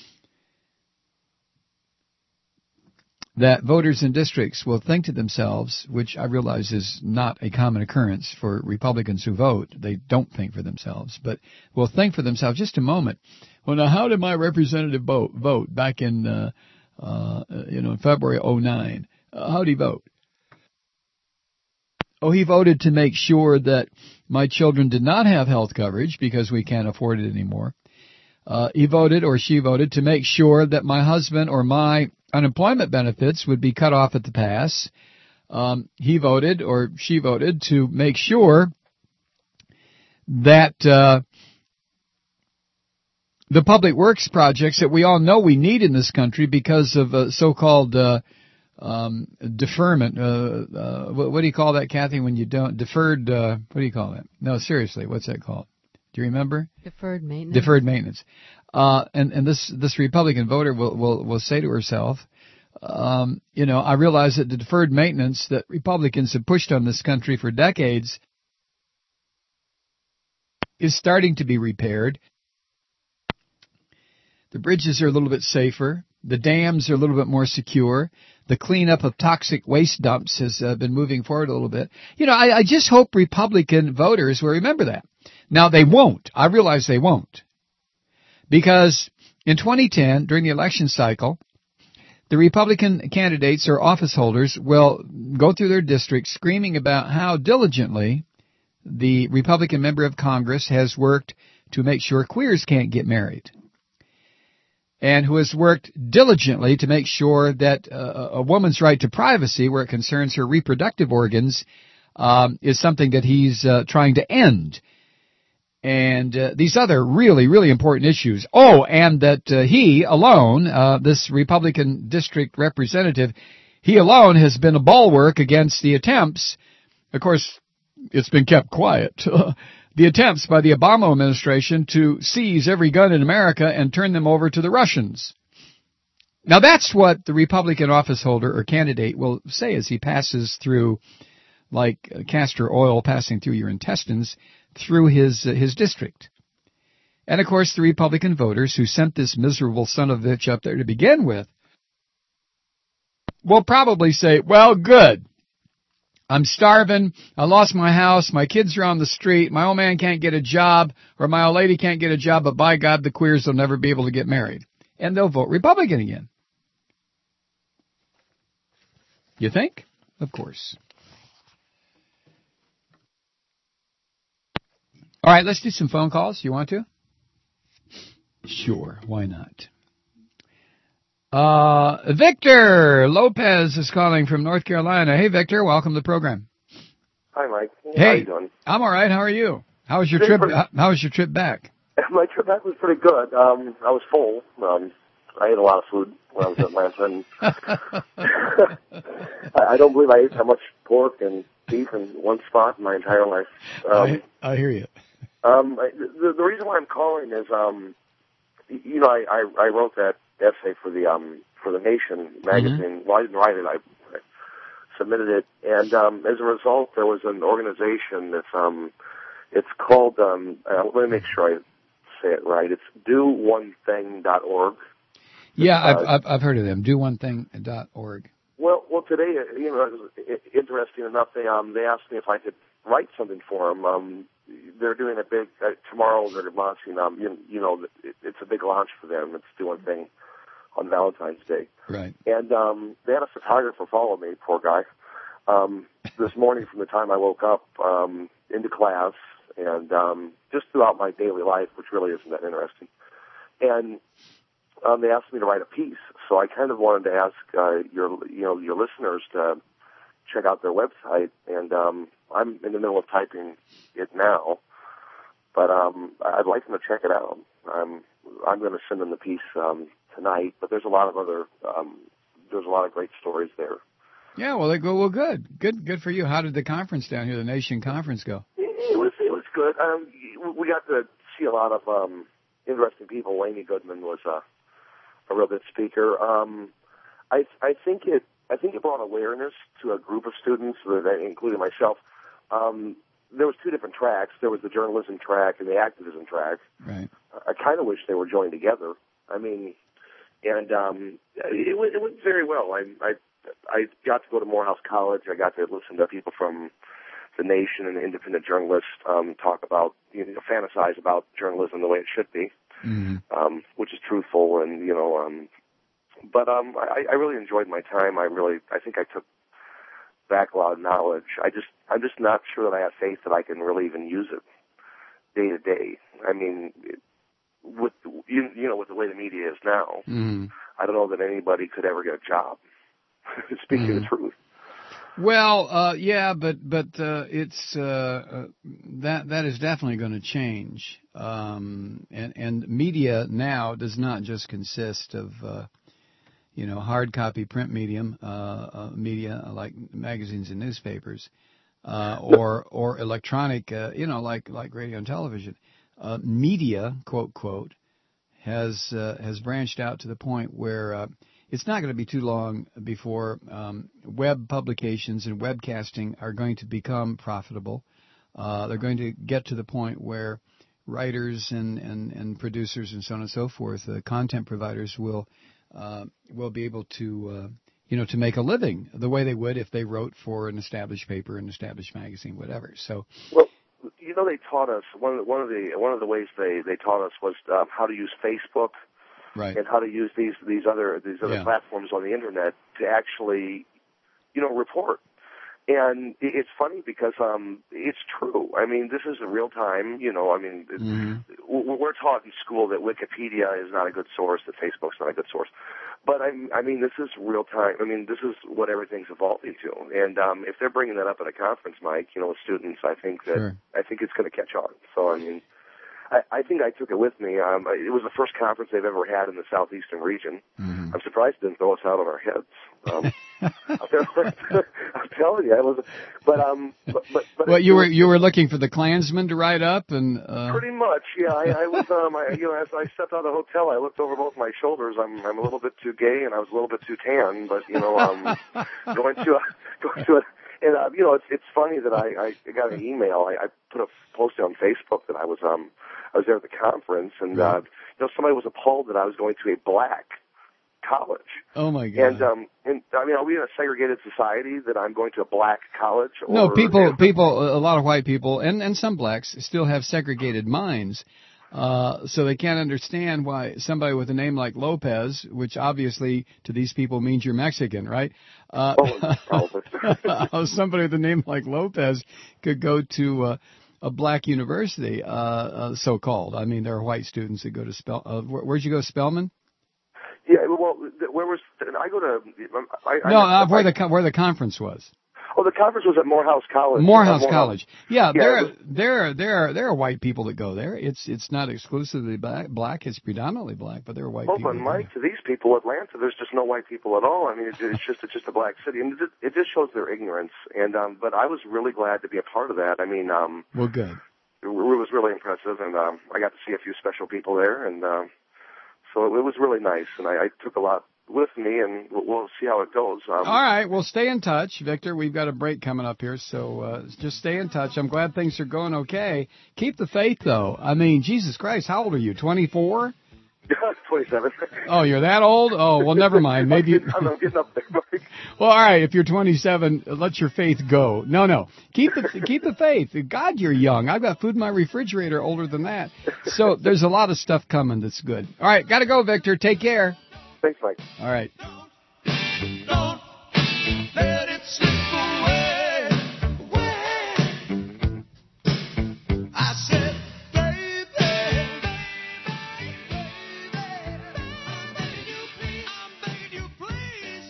that voters in districts will think to themselves, which I realize is not a common occurrence for Republicans who vote. They don't think for themselves, but will think for themselves just a moment. Well, now, how did my representative vote, vote back in, uh, uh, you know, in February oh nine? Uh, how did he vote? Oh, he voted to make sure that my children did not have health coverage because we can't afford it anymore. Uh, he voted, or she voted, to make sure that my husband or my unemployment benefits would be cut off at the pass. Um, he voted, or she voted, to make sure that uh, the public works projects that we all know we need in this country because of uh, so-called uh, um, deferment. Uh, uh, what, what do you call that, Kathy, when you don't? Deferred, uh, what do you call that? No, seriously, what's that called? Do you remember? Deferred maintenance. Deferred maintenance. Uh, and, and this, this Republican voter will, will, will say to herself, um, you know, I realize that the deferred maintenance that Republicans have pushed on this country for decades is starting to be repaired. The bridges are a little bit safer. The dams are a little bit more secure. The cleanup of toxic waste dumps has uh, been moving forward a little bit. You know, I, I just hope Republican voters will remember that. Now, they won't. I realize they won't. Because in twenty ten, during the election cycle, the Republican candidates or office holders will go through their districts screaming about how diligently the Republican member of Congress has worked to make sure queers can't get married, and who has worked diligently to make sure that uh, a woman's right to privacy, where it concerns her reproductive organs, um, is something that he's uh, trying to end. And uh, these other really, really important issues. Oh, and that uh, he alone, uh, this Republican district representative, he alone has been a bulwark against the attempts. Of course, it's been kept quiet. The attempts by the Obama administration to seize every gun in America and turn them over to the Russians. Now, that's what the Republican office holder or candidate will say as he passes through, like castor oil passing through your intestines, through his uh, his district. And, of course, the Republican voters who sent this miserable son of a bitch up there to begin with will probably say, well, good. I'm starving. I lost my house. My kids are on the street. My old man can't get a job, or my old lady can't get a job, but by God, the queers will never be able to get married. And they'll vote Republican again. You think? Of course. All right, let's do some phone calls. You want to? Sure, why not? Uh, Victor Lopez is calling from North Carolina. Hey, Victor, welcome to the program. Hi, Mike. Hey, how are you doing? I'm all right. How are you? How was your Pretty trip? pretty- How, how was your trip back? My trip back was pretty good. Um, I was full. Um, I ate a lot of food when I was in Atlanta, and I, I don't believe I ate that much pork and beef in one spot in my entire life. Um, I, I hear you. um, I, the, the reason why I'm calling is, um, you know, I, I, I wrote that essay for the um, for the Nation magazine. Mm-hmm. Well, I didn't write it. I, I submitted it, and um, as a result, there was an organization that's um, it's called. Um, uh, let me make sure I say it right. It's do one thing dot org. Yeah, Uh, I've, I've I've heard of them. do one thing dot org. Well, well, today, uh, you know, it was i- interesting enough. They um they asked me if I could write something for them. Um, they're doing a big uh, tomorrow. They're launching. Um, you, you know, it, it's a big launch for them. It's do one thing on Valentine's Day. Right. And um, they had a photographer follow me. Poor guy. Um, this morning, from the time I woke up um, into class, and um, just throughout my daily life, which really isn't that interesting. And um, they asked me to write a piece, so I kind of wanted to ask uh, your, you know, your listeners to check out their website. And um, I'm in the middle of typing it now, but um, I'd like them to check it out. I'm I'm going to send them the piece um, tonight, but there's a lot of other um, there's a lot of great stories there. Yeah, well, they go well. Good, good, good for you. How did the conference down here, the Nation conference, go? It, it was it was good. Um, we got to see a lot of um, interesting people. Amy Goodman was a, a real good speaker. Um, I I think it I think it brought awareness to a group of students, including myself. Um, there was two different tracks. There was the journalism track and the activism track. Right. I kind of wish they were joined together. I mean, and um, it, went, it went very well. I, I I got to go to Morehouse College. I got to listen to people from the Nation and independent journalists um, talk about, you know, fantasize about journalism the way it should be, Mm-hmm. um, which is truthful and, you know, um, but um, I, I really enjoyed my time. I really, I think I took back a lot of knowledge. I just, I'm just not sure that I have faith that I can really even use it day to day. I mean, it, with you, you know, with the way the media is now, Mm-hmm. I don't know that anybody could ever get a job. Speaking Mm-hmm. the truth. Well, uh, yeah, but but uh, it's uh, uh, that that is definitely going to change. Um, and and media now does not just consist of uh, you know hard copy print medium uh, uh, media like magazines and newspapers, uh, or or electronic uh, you know like like radio and television. Uh, media, quote quote, has uh, has branched out to the point where uh, it's not going to be too long before um, web publications and webcasting are going to become profitable. Uh, they're going to get to the point where writers and, and, and producers and so on and so forth, uh, content providers will uh, will be able to uh, you know to make a living the way they would if they wrote for an established paper, an established magazine, whatever. So. Well, you know, they taught us one of, one of the one of the ways they, they taught us was um, how to use Facebook. Right. And how to use these these other these other Yeah. platforms on the internet to actually, you know, report. And it's funny because um, it's true. I mean, this is real time. You know, I mean, mm-hmm. we're taught in school that Wikipedia is not a good source, that Facebook's not a good source. But I, I mean, this is real time. I mean, this is what everything's evolving to. And um, if they're bringing that up at a conference, Mike, you know, with students, I think that sure. I think it's going to catch on. So I mean. I, I think I took it with me. Um, it was the first conference they've ever had in the southeastern region. Mm-hmm. I'm surprised it didn't throw us out of our heads. Um, I'm telling you, I was. But um, but but. but well, you were you were looking for the Klansmen to ride up and. Uh... Pretty much, yeah. I, I was. Um, I, you know, as I stepped out of the hotel, I looked over both my shoulders. I'm I'm a little bit too gay and I was a little bit too tan, but you know, um, going to a, going to a. And uh, you know, it's it's funny that I, I got an email. I, I put a post on Facebook that I was um I was there at the conference, and uh, you know, somebody was appalled that I was going to a black college. Oh my God! And um, and I mean, are we in a segregated society that I'm going to a black college? Or, no, people, people, a lot of white people, and and some blacks still have segregated minds. Uh, so they can't understand why somebody with a name like Lopez, which obviously to these people means you're Mexican, right? Uh, oh, somebody with a name like Lopez could go to uh, a black university, uh, uh, so-called. I mean, there are white students that go to Spell. Uh, where, where'd you go, Spelman? Yeah, well, where was I go to? I, no, I, uh, where I, the where the conference was. Oh, the conference was at Morehouse College. Morehouse uh, College. Yeah, yeah there, was, there, there, there are white people that go there. It's it's not exclusively black. black it's predominantly black, but there are white oh, people. Oh, but Mike, to these people, Atlanta, there's just no white people at all. I mean, it, it's just it's just a black city, and it, it just shows their ignorance. And um, but I was really glad to be a part of that. I mean, um, well, good. It, it was really impressive, and um, I got to see a few special people there, and um, so it, it was really nice. And I, I took a lot with me, and we'll, we'll see how it goes. Um, All right, well, stay in touch, Victor. We've got a break coming up here, so uh, just stay in touch. I'm glad things are going okay. Keep the faith, though. I mean, Jesus Christ, how old are you, twenty-four? twenty-seven. Oh, you're that old? Oh, well, never mind. Maybe. I'm, getting, I'm getting up there, Mike. Well, all right. If you're twenty-seven, let your faith go. No, no. Keep the keep the faith. God, you're young. I've got food in my refrigerator older than that. So there's a lot of stuff coming that's good. All right, got to go, Victor. Take care. Thanks, Mike. All right. Don't let it slip away, away. I said, baby, baby, I'm begging you, please, I'm begging you, please.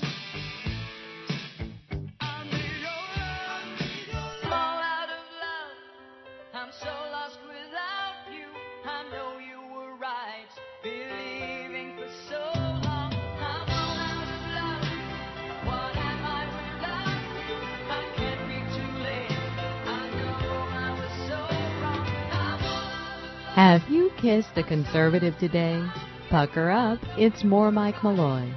I need your love, I need your love. I'm all out of love. I'm so lost without you. I know you were right, believing for so long. Have you kissed a conservative today? Pucker up. It's more Mike Malloy.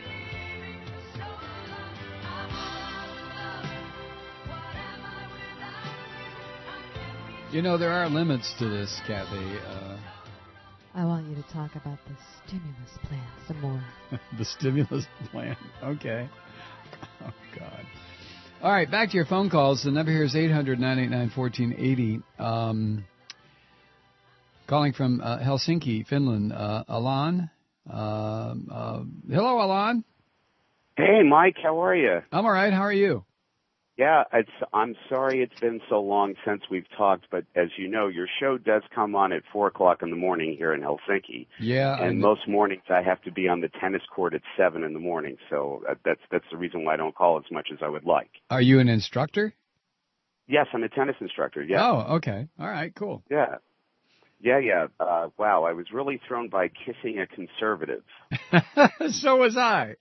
You know, there are limits to this, Kathy. Uh, I want you to talk about the stimulus plan some more. The stimulus plan. Okay. Oh, God. All right, back to your phone calls. The number here is eight hundred, nine eight nine, one four eight zero. Um, calling from uh, Helsinki, Finland, uh, Alan. Uh, uh, hello, Alan. Hey, Mike. How are you? I'm all right. How are you? Yeah, it's, I'm sorry it's been so long since we've talked, but as you know, your show does come on at four o'clock in the morning here in Helsinki. Yeah. And most mornings I have to be on the tennis court at seven in the morning, so that's that's the reason why I don't call as much as I would like. Are you an instructor? Yes, I'm a tennis instructor, yeah. Oh, okay. All right, cool. Yeah. Yeah, yeah. Uh, wow, I was really thrown by kissing a conservative. So was I.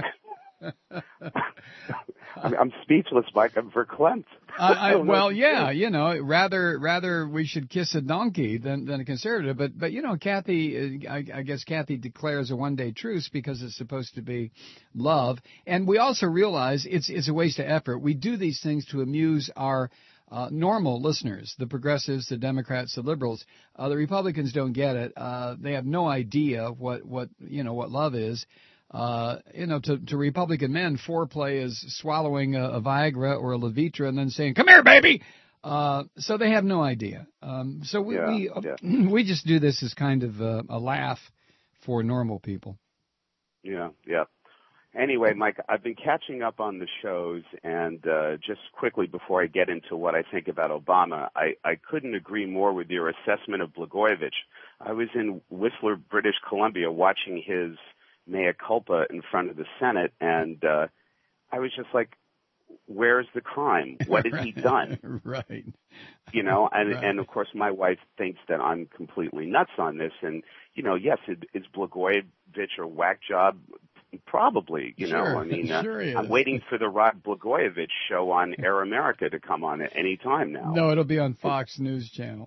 I'm, I'm speechless, Mike. I'm verklempt. I, I, well, yeah, you know, rather rather we should kiss a donkey than than a conservative. But but you know, Kathy, I, I guess Kathy declares a one day truce because it's supposed to be love, and we also realize it's it's a waste of effort. We do these things to amuse our uh, normal listeners, the progressives, the Democrats, the liberals. Uh, the Republicans don't get it. Uh, they have no idea what what you know what love is. Uh, you know, to, to Republican men, foreplay is swallowing a, a Viagra or a Levitra and then saying, "Come here, baby." Uh, so they have no idea. Um, so we yeah, we, yeah. we just do this as kind of a, a laugh for normal people. Yeah, yeah. Anyway, Mike, I've been catching up on the shows, and uh, just quickly before I get into what I think about Obama, I, I couldn't agree more with your assessment of Blagojevich. I was in Whistler, British Columbia, watching his mea culpa in front of the Senate, and uh, I was just like, where's the crime? What has he done? Right. You know, and, Right. and of course my wife thinks that I'm completely nuts on this, and, you know, yes, it, is Blagojevich a whack job? Probably, you know, Sure, I mean, uh, sure he I'm is. waiting for the Rod Blagojevich show on Air America to come on at any time now. No, it'll be on Fox News Channel.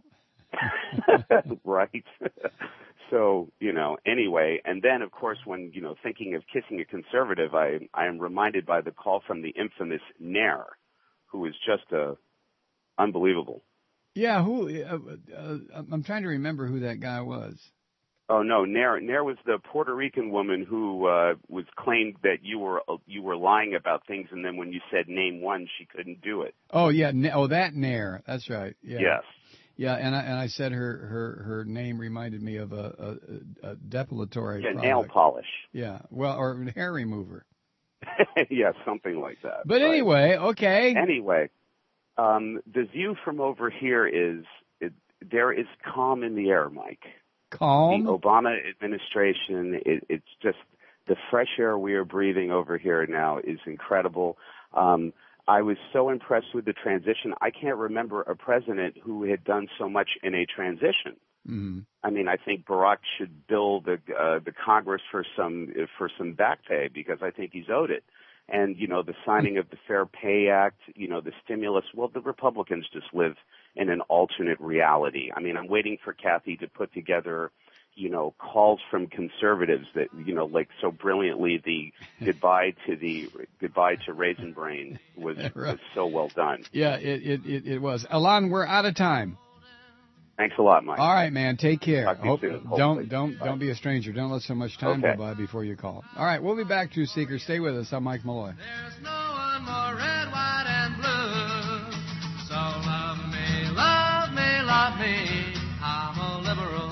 Right. So, you know, anyway, and then, of course, when, you know, thinking of kissing a conservative, I, I am reminded by the call from the infamous Nair, who is just uh, unbelievable. Yeah, who? Uh, uh, I'm trying to remember who that guy was. Oh no, Nair. Nair was the Puerto Rican woman who uh, was claimed that you were uh, you were lying about things, and then when you said name one, she couldn't do it. Oh yeah, Na- oh that Nair. That's right. Yeah. Yes. Yeah, and I and I said her her her name reminded me of a, a, a depilatory Yeah, product. nail polish. Yeah, well, or hair remover. Yeah, something like that. But right. anyway, okay. Anyway, um, the view from over here is it, there is calm in the air, Mike. Calm. The Obama administration, it, it's just the fresh air we are breathing over here now is incredible. Um, I was so impressed with the transition. I can't remember a president who had done so much in a transition. Mm-hmm. I mean, I think Barack should bill the uh, the Congress for some for some back pay because I think he's owed it. And you know, the signing of the Fair Pay Act, you know, the stimulus. Well, the Republicans just live in an alternate reality. I mean, I'm waiting for Kathy to put together, you know, calls from conservatives that, you know, like so brilliantly the goodbye to the goodbye to Raisin Brain was, Right. was so well done. Yeah, it, it it it was. Alon, we're out of time. Thanks a lot, Mike. All right, man. Take care. Talk to you Hope- soon, hopefully. don't don't Bye. don't be a stranger. Don't let so much time Okay. go by before you call. All right, we'll be back, Truth Seekers. Stay with us. I'm Mike Malloy. There's no one more red, white, and blue. So love me, love me, love me. I'm a liberal.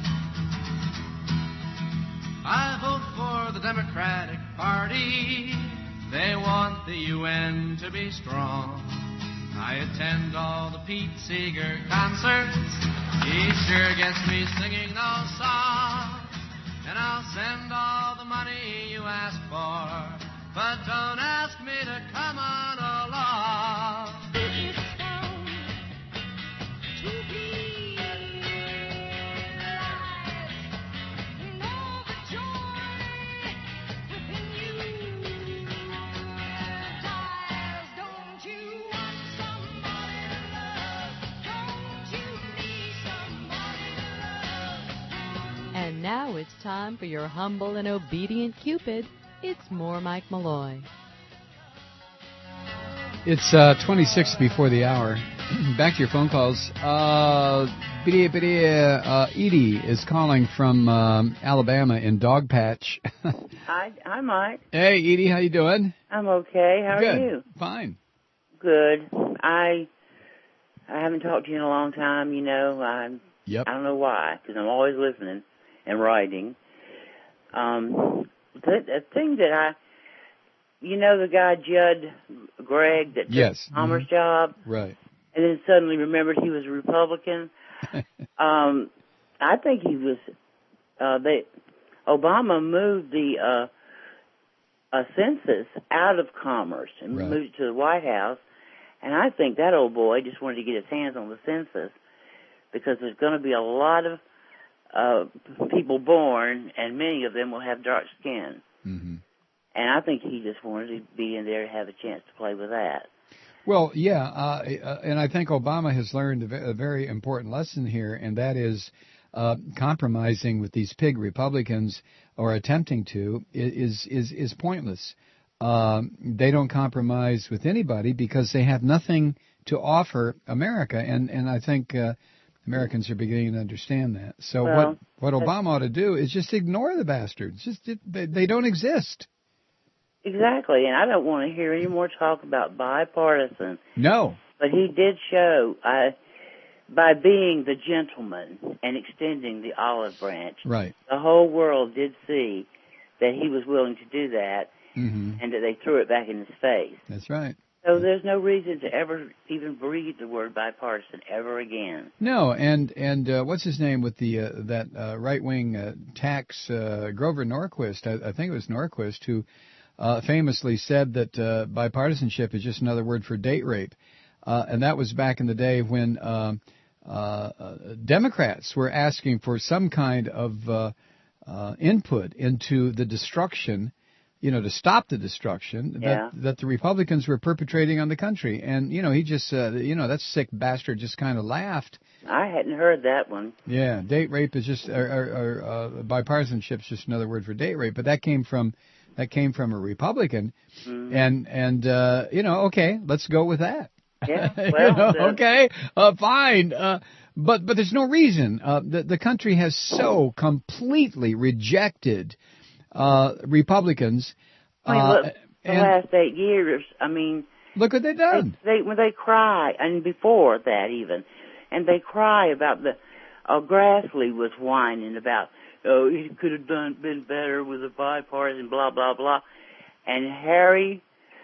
I vote for the Democratic Party. They want the U N to be strong. I attend all the Pete Seeger concerts. He sure gets me singing those songs. And I'll send all the money you ask for. But don't ask me to come on along. It's bound to be realized. Know the joy within you dies. Don't you want somebody to love? Don't you need somebody to love? And now it's time for your humble and obedient Cupid. It's more Mike Malloy. It's uh, twenty-six before the hour. Back to your phone calls. Uh, Biddy, Biddy, uh, Edie is calling from um, Alabama in Dogpatch. Hi, hi, Mike. Hey, Edie, how you doing? I'm okay. How Good. are you? Fine. Good. I I haven't talked to you in a long time. You know, I Yep. I don't know why, because I'm always listening and writing. Um, the, the thing that I, you know, the guy Judd Gregg that took Yes. Palmer's Mhm. job, Right. and then suddenly remembered he was a Republican. um, I think he was. Uh, they Obama moved the uh, uh, census out of Commerce and Right. moved it to the White House, and I think that old boy just wanted to get his hands on the census because there's going to be a lot of uh, people born, and many of them will have dark skin. Mm-hmm. And I think he just wanted to be in there to have a chance to play with that. Well, yeah, uh, uh, and I think Obama has learned a, ve- a very important lesson here, and that is uh, compromising with these pig Republicans or attempting to is is is pointless. Um, they don't compromise with anybody because they have nothing to offer America, and and I think uh, Americans are beginning to understand that. So Well, what what Obama ought to do is just ignore the bastards. Just it, they, they don't exist. Exactly, and I don't want to hear any more talk about bipartisan. No. But he did show, uh, by being the gentleman and extending the olive branch, Right. the whole world did see that he was willing to do that, Mm-hmm. and that they threw it back in his face. That's right. So there's no reason to ever even breathe the word bipartisan ever again. No, and and uh, what's his name with the uh, that uh, right wing uh, tax uh, Grover Norquist? I, I think it was Norquist who uh, famously said that uh, bipartisanship is just another word for date rape, uh, and that was back in the day when uh, uh, Democrats were asking for some kind of uh, uh, input into the destruction. You know, to stop the destruction Yeah. that that the Republicans were perpetrating on the country, and you know, he just, uh, you know, that sick bastard just kind of laughed. I hadn't heard that one. Yeah, date rape is just, or, or, or uh, bipartisanship is just another word for date rape. But that came from that came from a Republican, Mm-hmm. and and uh, you know, okay, let's go with that. Yeah, You well, know, the- okay, uh, fine. Uh, but but there's no reason. Uh, the the country has so completely rejected uh, Republicans. I mean, uh, look, the and last eight years, I mean, look what they've done. they, they when they cry, and before that even, and they cry about the. Uh, Grassley was whining about, oh, he could have done been better with a bipartisan, blah blah blah, and Harry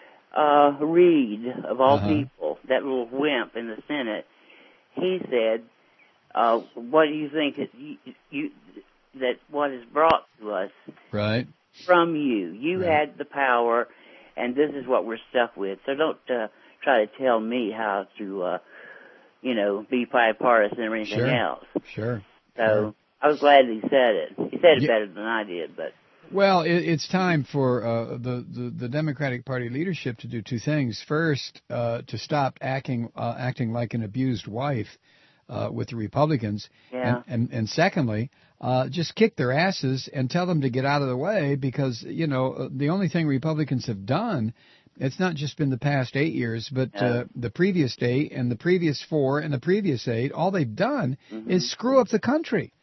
uh, Reid of all Uh-huh. people, that little wimp in the Senate, he said, uh, "What do you think is you, you that what is brought to us Right. from you? You Right. had the power, and this is what we're stuck with. So don't uh, try to tell me how to, uh, you know, be bipartisan or anything Sure. else." Sure. So Sure. I was glad he said it. He said it Yeah. better than I did, but Well, it, it's time for uh, the, the the Democratic Party leadership to do two things. First, uh, to stop acting uh, acting like an abused wife uh, with the Republicans, yeah. and, and and secondly, uh, just kick their asses and tell them to get out of the way, because you know uh, the only thing Republicans have done, it's not just been the past eight years, but Yeah. uh, the previous eight and the previous four and the previous eight. All they've done Mhm. is screw up the country.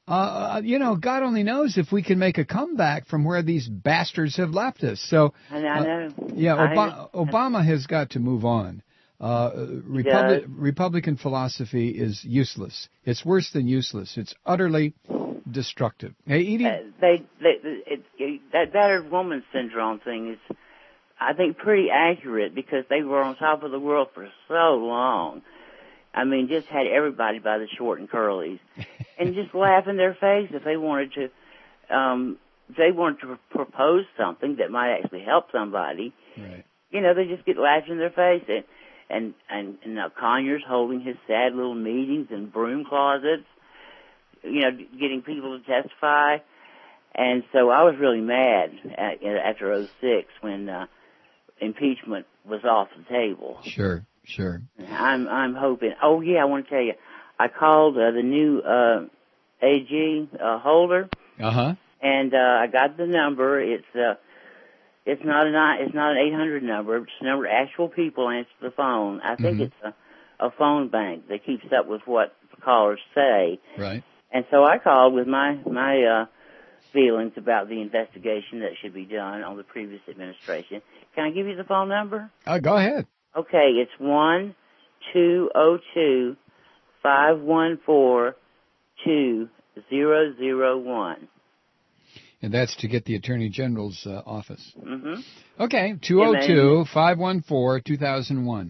Uh, you know, God only knows if we can make a comeback from where these bastards have left us. So, And I uh, know. yeah, I Obama, Obama has got to move on. Uh, Republic, does. Republican philosophy is useless. It's worse than useless. It's utterly destructive. Hey, Edie? Uh, they, they, it, it, that battered woman syndrome thing is, I think, pretty accurate because they were on top of the world for so long. I mean, just had everybody by the short and curlies, and just laugh in their face if they wanted to. Um, if they wanted to propose something that might actually help somebody. Right. You know, they just get laughed in their face, and and and, and now Conyers holding his sad little meetings in broom closets. You know, getting people to testify, and so I was really mad at, after oh six when uh, impeachment was off the table. Sure, sure. I'm I'm hoping. Oh yeah, I want to tell you, I called uh, the new uh, A G uh, Holder, Uh huh. and uh, I got the number. It's uh, it's not a it's not an eight hundred number. It's a number actual people answer the phone. I think Mhm. it's a, a phone bank that keeps up with what the callers say. Right. And so I called with my my uh, feelings about the investigation that should be done on the previous administration. Can I give you the phone number? Uh, go ahead. Okay, it's one two zero two five one four two zero zero one. And that's to get the Attorney General's uh, office. Mm-hmm. Okay, two oh two, five one four, two thousand one.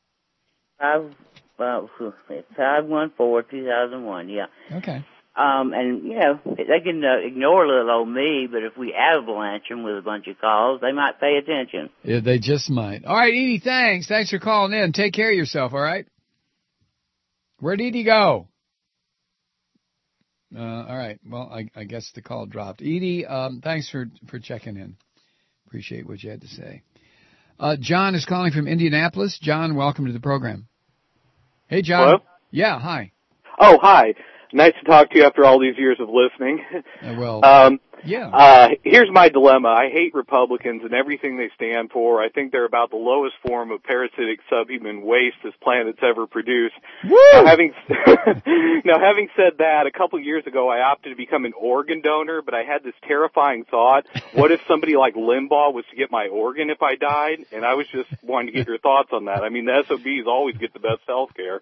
Five, well, five one four two thousand one. Yeah. Okay. Um, and you know they can uh, ignore little old me, but if we avalanche them with a bunch of calls, they might pay attention. Yeah, they just might. All right, Edie, thanks. Thanks for calling in. Take care of yourself, all right? Where'd Edie go? Uh, all right. Well, I, I guess the call dropped. Edie, um, thanks for, for checking in. Appreciate what you had to say. Uh, John is calling from Indianapolis. John, welcome to the program. Hey, John. Hello? Yeah, hi. Oh, hi. Nice to talk to you after all these years of listening. Uh, well, um, yeah. Uh, here's my dilemma. I hate Republicans and everything they stand for. I think they're about the lowest form of parasitic subhuman waste this planet's ever produced. Woo! Now, having now, having said that, a couple years ago I opted to become an organ donor, but I had this terrifying thought: what if somebody like Limbaugh was to get my organ if I died? And I was just wanting to get your thoughts on that. I mean, the S O Bs always get the best health care.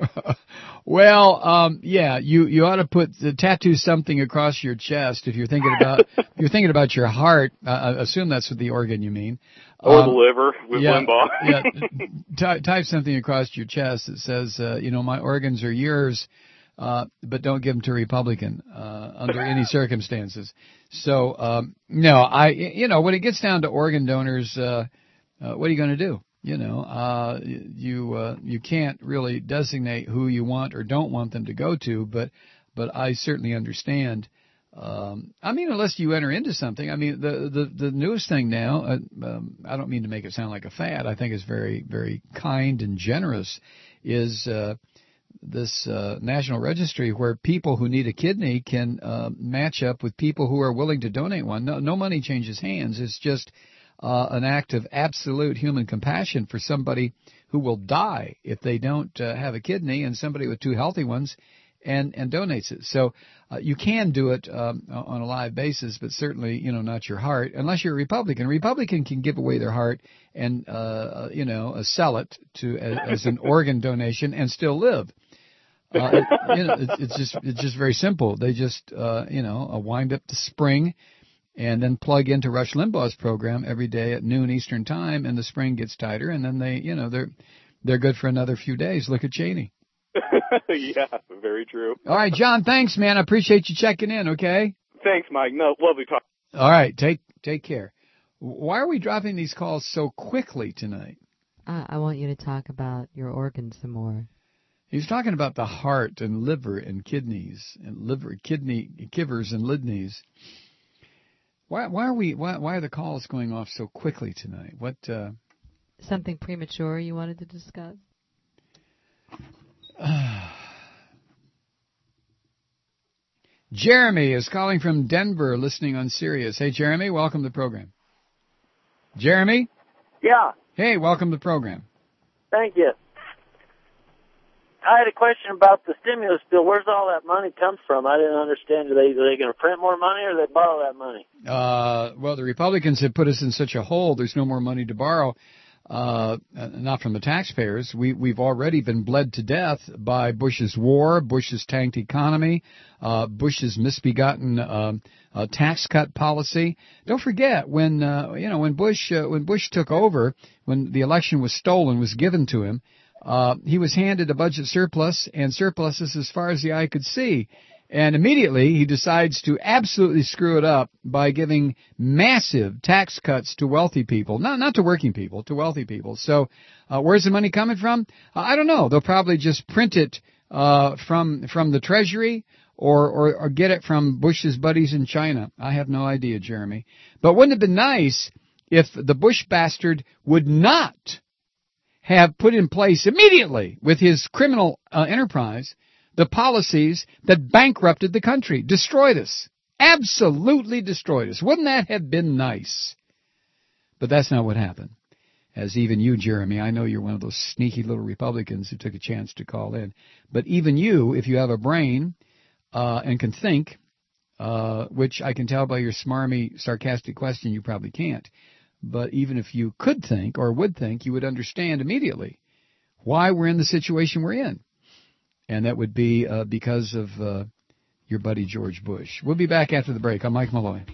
Well, um, yeah, you, you ought to put uh, tattoo something across your chest if you're thinking about if you're thinking about your heart. Uh, I assume that's what the organ you mean. Or Um, the liver with yeah, Limbaugh. yeah, ty- type something across your chest that says, uh, you know, my organs are yours, uh, but don't give them to a Republican uh, under any circumstances. So, um, no, I, you know, when it gets down to organ donors, uh, uh, what are you going to do? You know, uh, you, uh, you can't really designate who you want or don't want them to go to, but, but I certainly understand. Um, I mean, unless you enter into something, I mean, the, the, the newest thing now, uh, um, I don't mean to make it sound like a fad. I think it's very, very kind and generous is, uh, this, uh, national registry where people who need a kidney can, uh, match up with people who are willing to donate one. No, no money changes hands. It's just, Uh, an act of absolute human compassion for somebody who will die if they don't uh, have a kidney, and somebody with two healthy ones, and and donates it. So uh, you can do it um, on a live basis, but certainly you know not your heart, unless you're a Republican. A Republican can give away their heart and uh, you know uh, sell it to as, as an organ donation and still live. Uh, it, you know, it, it's just it's just very simple. They just uh, you know uh, wind up the spring. And then plug into Rush Limbaugh's program every day at noon Eastern time, and the spring gets tighter, and then they, you know, they're they're good for another few days. Look at Cheney. Yeah, very true. All right, John, thanks, man. I appreciate you checking in, okay? Thanks, Mike. No, lovely talking. All right, take take care. Why are we dropping these calls so quickly tonight? Uh, I want you to talk about your organs some more. He's talking about the heart and liver and kidneys and liver, kidney, kivers and lidneys. Why, why are we? Why, why are the calls going off so quickly tonight? What? Uh, Something premature you wanted to discuss? Jeremy is calling from Denver, listening on Sirius. Hey, Jeremy, welcome to the program. Jeremy? Yeah, Hey, welcome to the program. thank you. I had a question about the stimulus bill. Where's all that money come from? I didn't understand. Are they, are they going to print more money, or do they borrow that money? Uh, well, the Republicans have put us in such a hole. There's no more money to borrow. Uh, not from the taxpayers. We, we've already been bled to death by Bush's war, Bush's tanked economy, uh, Bush's misbegotten, uh, uh, tax cut policy. Don't forget when, uh, you know, when Bush, uh, when Bush took over, when the election was stolen, was given to him, uh, he was handed a budget surplus and surpluses as far as the eye could see. And immediately he decides to absolutely screw it up by giving massive tax cuts to wealthy people. Not not to working people, to wealthy people. So uh, where's the money coming from? Uh, I don't know. They'll probably just print it uh, from from the Treasury or, or, or get it from Bush's buddies in China. I have no idea, Jeremy. But wouldn't it have been nice if the Bush bastard would not have put in place immediately with his criminal uh, enterprise the policies that bankrupted the country, destroyed us, absolutely destroyed us. Wouldn't that have been nice? But that's not what happened. As even you, Jeremy, I know you're one of those sneaky little Republicans who took a chance to call in. But even you, if you have a brain uh, and can think, uh, which I can tell by your smarmy, sarcastic question, you probably can't. But even if you could think or would think, you would understand immediately why we're in the situation we're in. And that would be uh, because of uh, your buddy George Bush. We'll be back after the break. I'm Mike Malloy.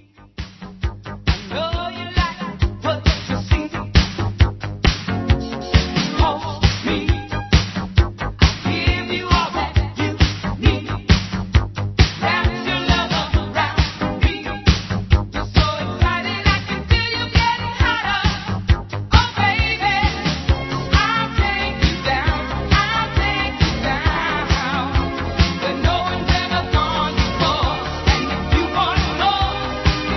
No one's ever gone before, and if you want more.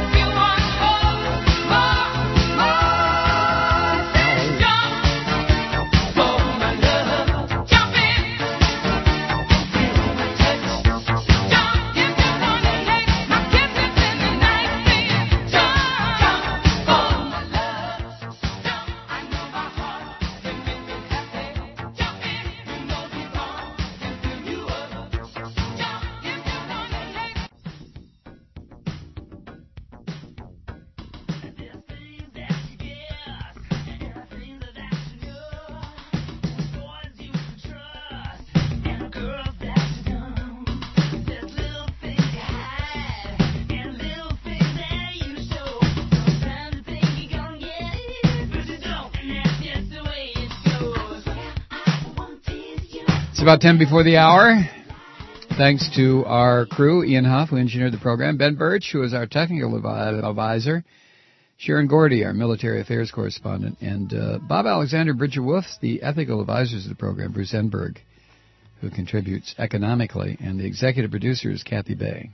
It's about ten before the hour. Thanks to our crew, Ian Huff, who engineered the program, Ben Birch, who is our technical advisor, Sharon Gordy, our military affairs correspondent, and uh, Bob Alexander, Bridget Wolf, the ethical advisors of the program, Bruce Enberg, who contributes economically, and the executive producer is Kathy Bay.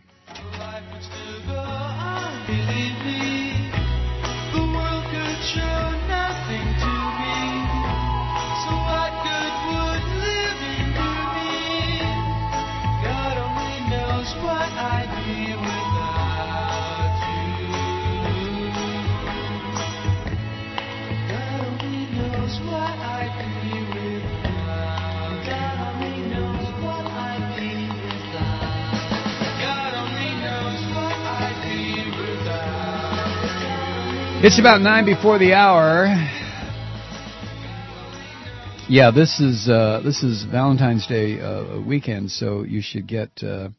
It's about nine before the hour. Yeah, this is uh, this is Valentine's Day uh, weekend, so you should get uh,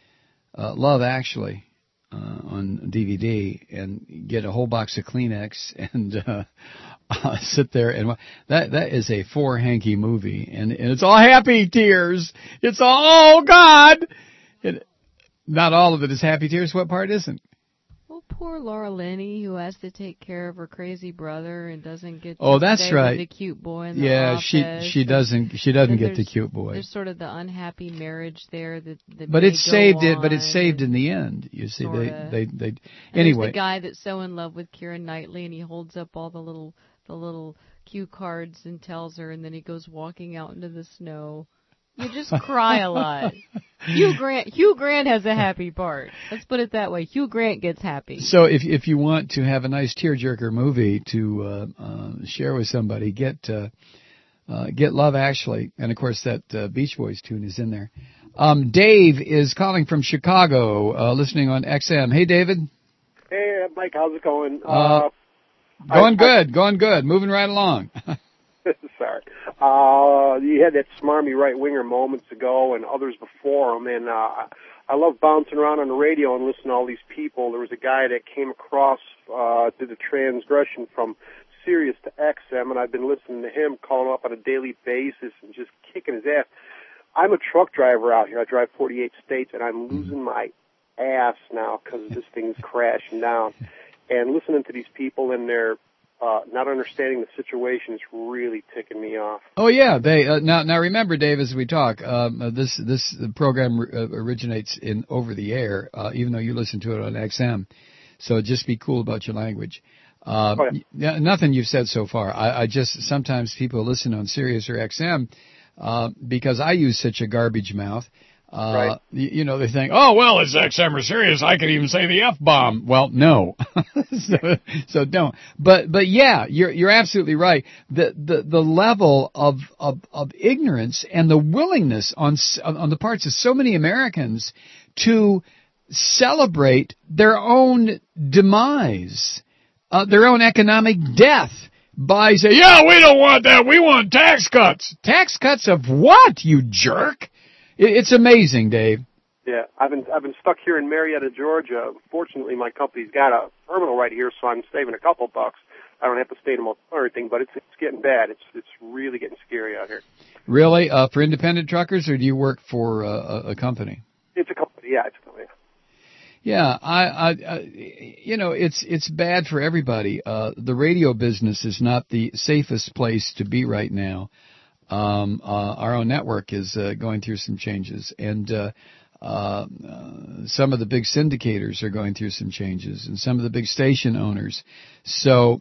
uh, Love Actually uh, on D V D and get a whole box of Kleenex and uh, uh, sit there and that that is a four hanky movie, and, and it's all happy tears. It's all, oh God! It, not all of it is happy tears. What part isn't? Well, poor Laura Linney, who has to take care of her crazy brother and doesn't get to oh, that's stay right. with the cute boy in the yeah, office. she she doesn't she doesn't get the there's- cute boy. There's sort of the unhappy marriage there that, that But may it's go saved it. But on, it's saved in the end. You see, sorta. they they they. and Anyway, there's the guy that's so in love with Keira Knightley, and he holds up all the little the little cue cards and tells her, and then he goes walking out into the snow. You just cry a lot. Hugh Grant Hugh Grant has a happy part. Let's put it that way. Hugh Grant gets happy. so if if you want to have a nice tearjerker movie to uh, uh, share with somebody, get uh, uh, get Love Actually, and of course that uh, Beach Boys tune is in there. Um, Dave is calling from Chicago, uh, listening on X M. Hey, David. Hey, Mike, how's it going? Uh, going good, going good, moving right along. Sorry. Uh, you had that smarmy right-winger moments ago and others before him, and uh, I love bouncing around on the radio and listening to all these people. There was a guy that came across, uh, did the transgression from Sirius to X M, and I've been listening to him, calling up on a daily basis and just kicking his ass. I'm a truck driver out here. I drive forty-eight states, and I'm losing my ass now because this thing's crashing down. And listening to these people and their uh, not understanding the situation is really ticking me off. Oh yeah, they uh, now now remember, Dave, as we talk, um, uh, this this program uh, originates in over the air, uh, even though you listen to it on X M. So just be cool about your language. Uh, Oh, yeah. y- nothing you've said so far. I, I just sometimes people listen on Sirius or X M uh, because I use such a garbage mouth. Uh, Right. you, you know, they think, oh, well, it's X M or Sirius. I could even say the F-bomb. Well, no. so, so don't. But, but yeah, you're, you're absolutely right. The, the, the level of, of, of ignorance and the willingness on, s- on the parts of so many Americans to celebrate their own demise, uh, their own economic death by saying, yeah, we don't want that. We want tax cuts. Tax cuts of what, you jerk? It- It's amazing, Dave. Yeah, I've been I've been stuck here in Marietta, Georgia. Fortunately, my company's got a terminal right here, so I'm saving a couple bucks. I don't have to stay in a motel or anything, but it's it's getting bad. It's it's really getting scary out here. Really? Uh, for independent truckers, or do you work for uh, a, a company? It's a company, yeah, it's a company. Yeah, I, I, I, you know, it's it's bad for everybody. Uh, the radio business is not the safest place to be right now. Um, uh, our own network is uh, going through some changes, and uh, uh, uh, some of the big syndicators are going through some changes, and some of the big station owners. So,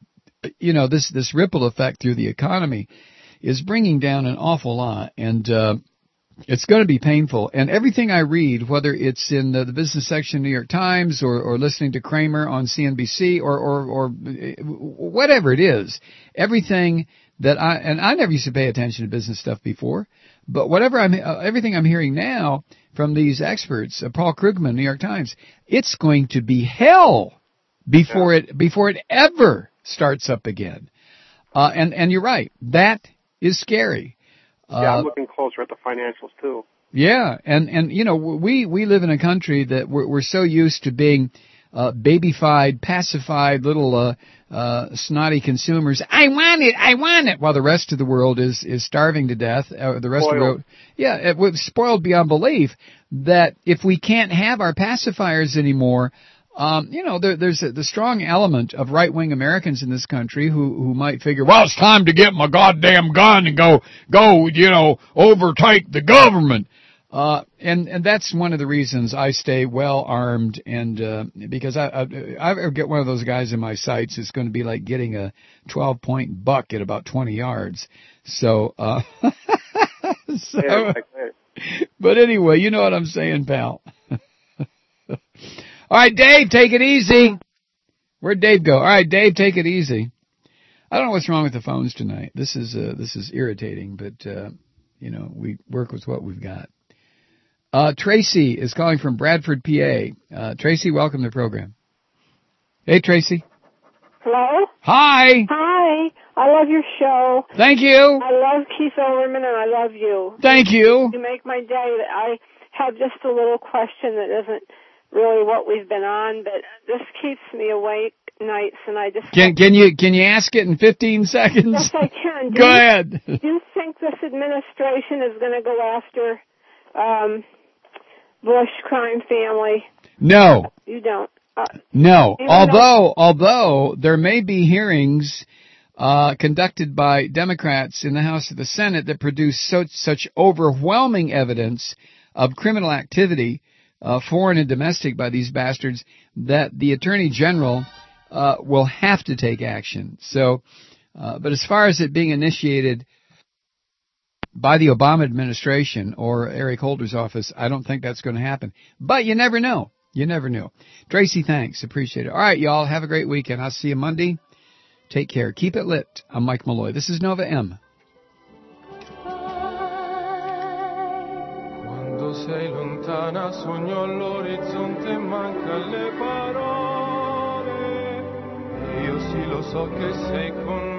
you know, this this ripple effect through the economy is bringing down an awful lot, and uh, it's going to be painful. And everything I read, whether it's in the, the business section of New York Times or, or listening to Kramer on C N B C or, or, or whatever it is, everything that I, and I never used to pay attention to business stuff before, but whatever I'm, uh, everything I'm hearing now from these experts, uh, Paul Krugman, New York Times, it's going to be hell before it, before it ever starts up again. Uh, and, and you're right. That is scary. Yeah, Uh, I'm looking closer at the financials too. Yeah, and and you know we we live in a country that we're we're so used to being uh, babyfied, pacified little uh, uh, snotty consumers. I want it, I want it, while the rest of the world is is starving to death. Uh, the rest Spoiled. of the world, yeah, it was spoiled beyond belief. That if we can't have our pacifiers anymore, um, you know, there, there's a, the strong element of right-wing Americans in this country who who might figure, well, it's time to get my goddamn gun and go go, you know, overtake the government. Uh, and, and that's one of the reasons I stay well armed, and, uh, because I, I, I ever get one of those guys in my sights, it's going to be like getting a twelve point buck at about twenty yards. So, uh, so, Yeah, like that. but anyway, you know what I'm saying, pal. All right, Dave, take it easy. Where'd Dave go? All right, Dave, take it easy. I don't know what's wrong with the phones tonight. This is, uh, this is irritating, but, uh, you know, we work with what we've got. Uh, Tracy is calling from Bradford, P A. Uh, Tracy, welcome to the program. Hey, Tracy. Hello? Hi. Hi. I love your show. Thank you. I love Keith Olbermann, and I love you. Thank you. You make my day. I have just a little question that isn't really what we've been on, but this keeps me awake nights, and I just... Can, can you, can you ask it in fifteen seconds? Yes, I can. Do Go you, ahead. Do you think this administration is going to go after um, Bush crime family? No. You don't? Uh, No. even Although, although there may be hearings uh, conducted by Democrats in the House or the Senate that produce so, such overwhelming evidence of criminal activity, uh, foreign and domestic, by these bastards, that the Attorney General uh, will have to take action. So, uh, but as far as it being initiated by the Obama administration or Eric Holder's office, I don't think that's going to happen. But you never know. You never know. Tracy, thanks. Appreciate it. All right, y'all. Have a great weekend. I'll see you Monday. Take care. Keep it lit. I'm Mike Malloy. This is Nova M. Quando sei lontana sogno all'orizzonte manca le parole. Io sì lo so che sei con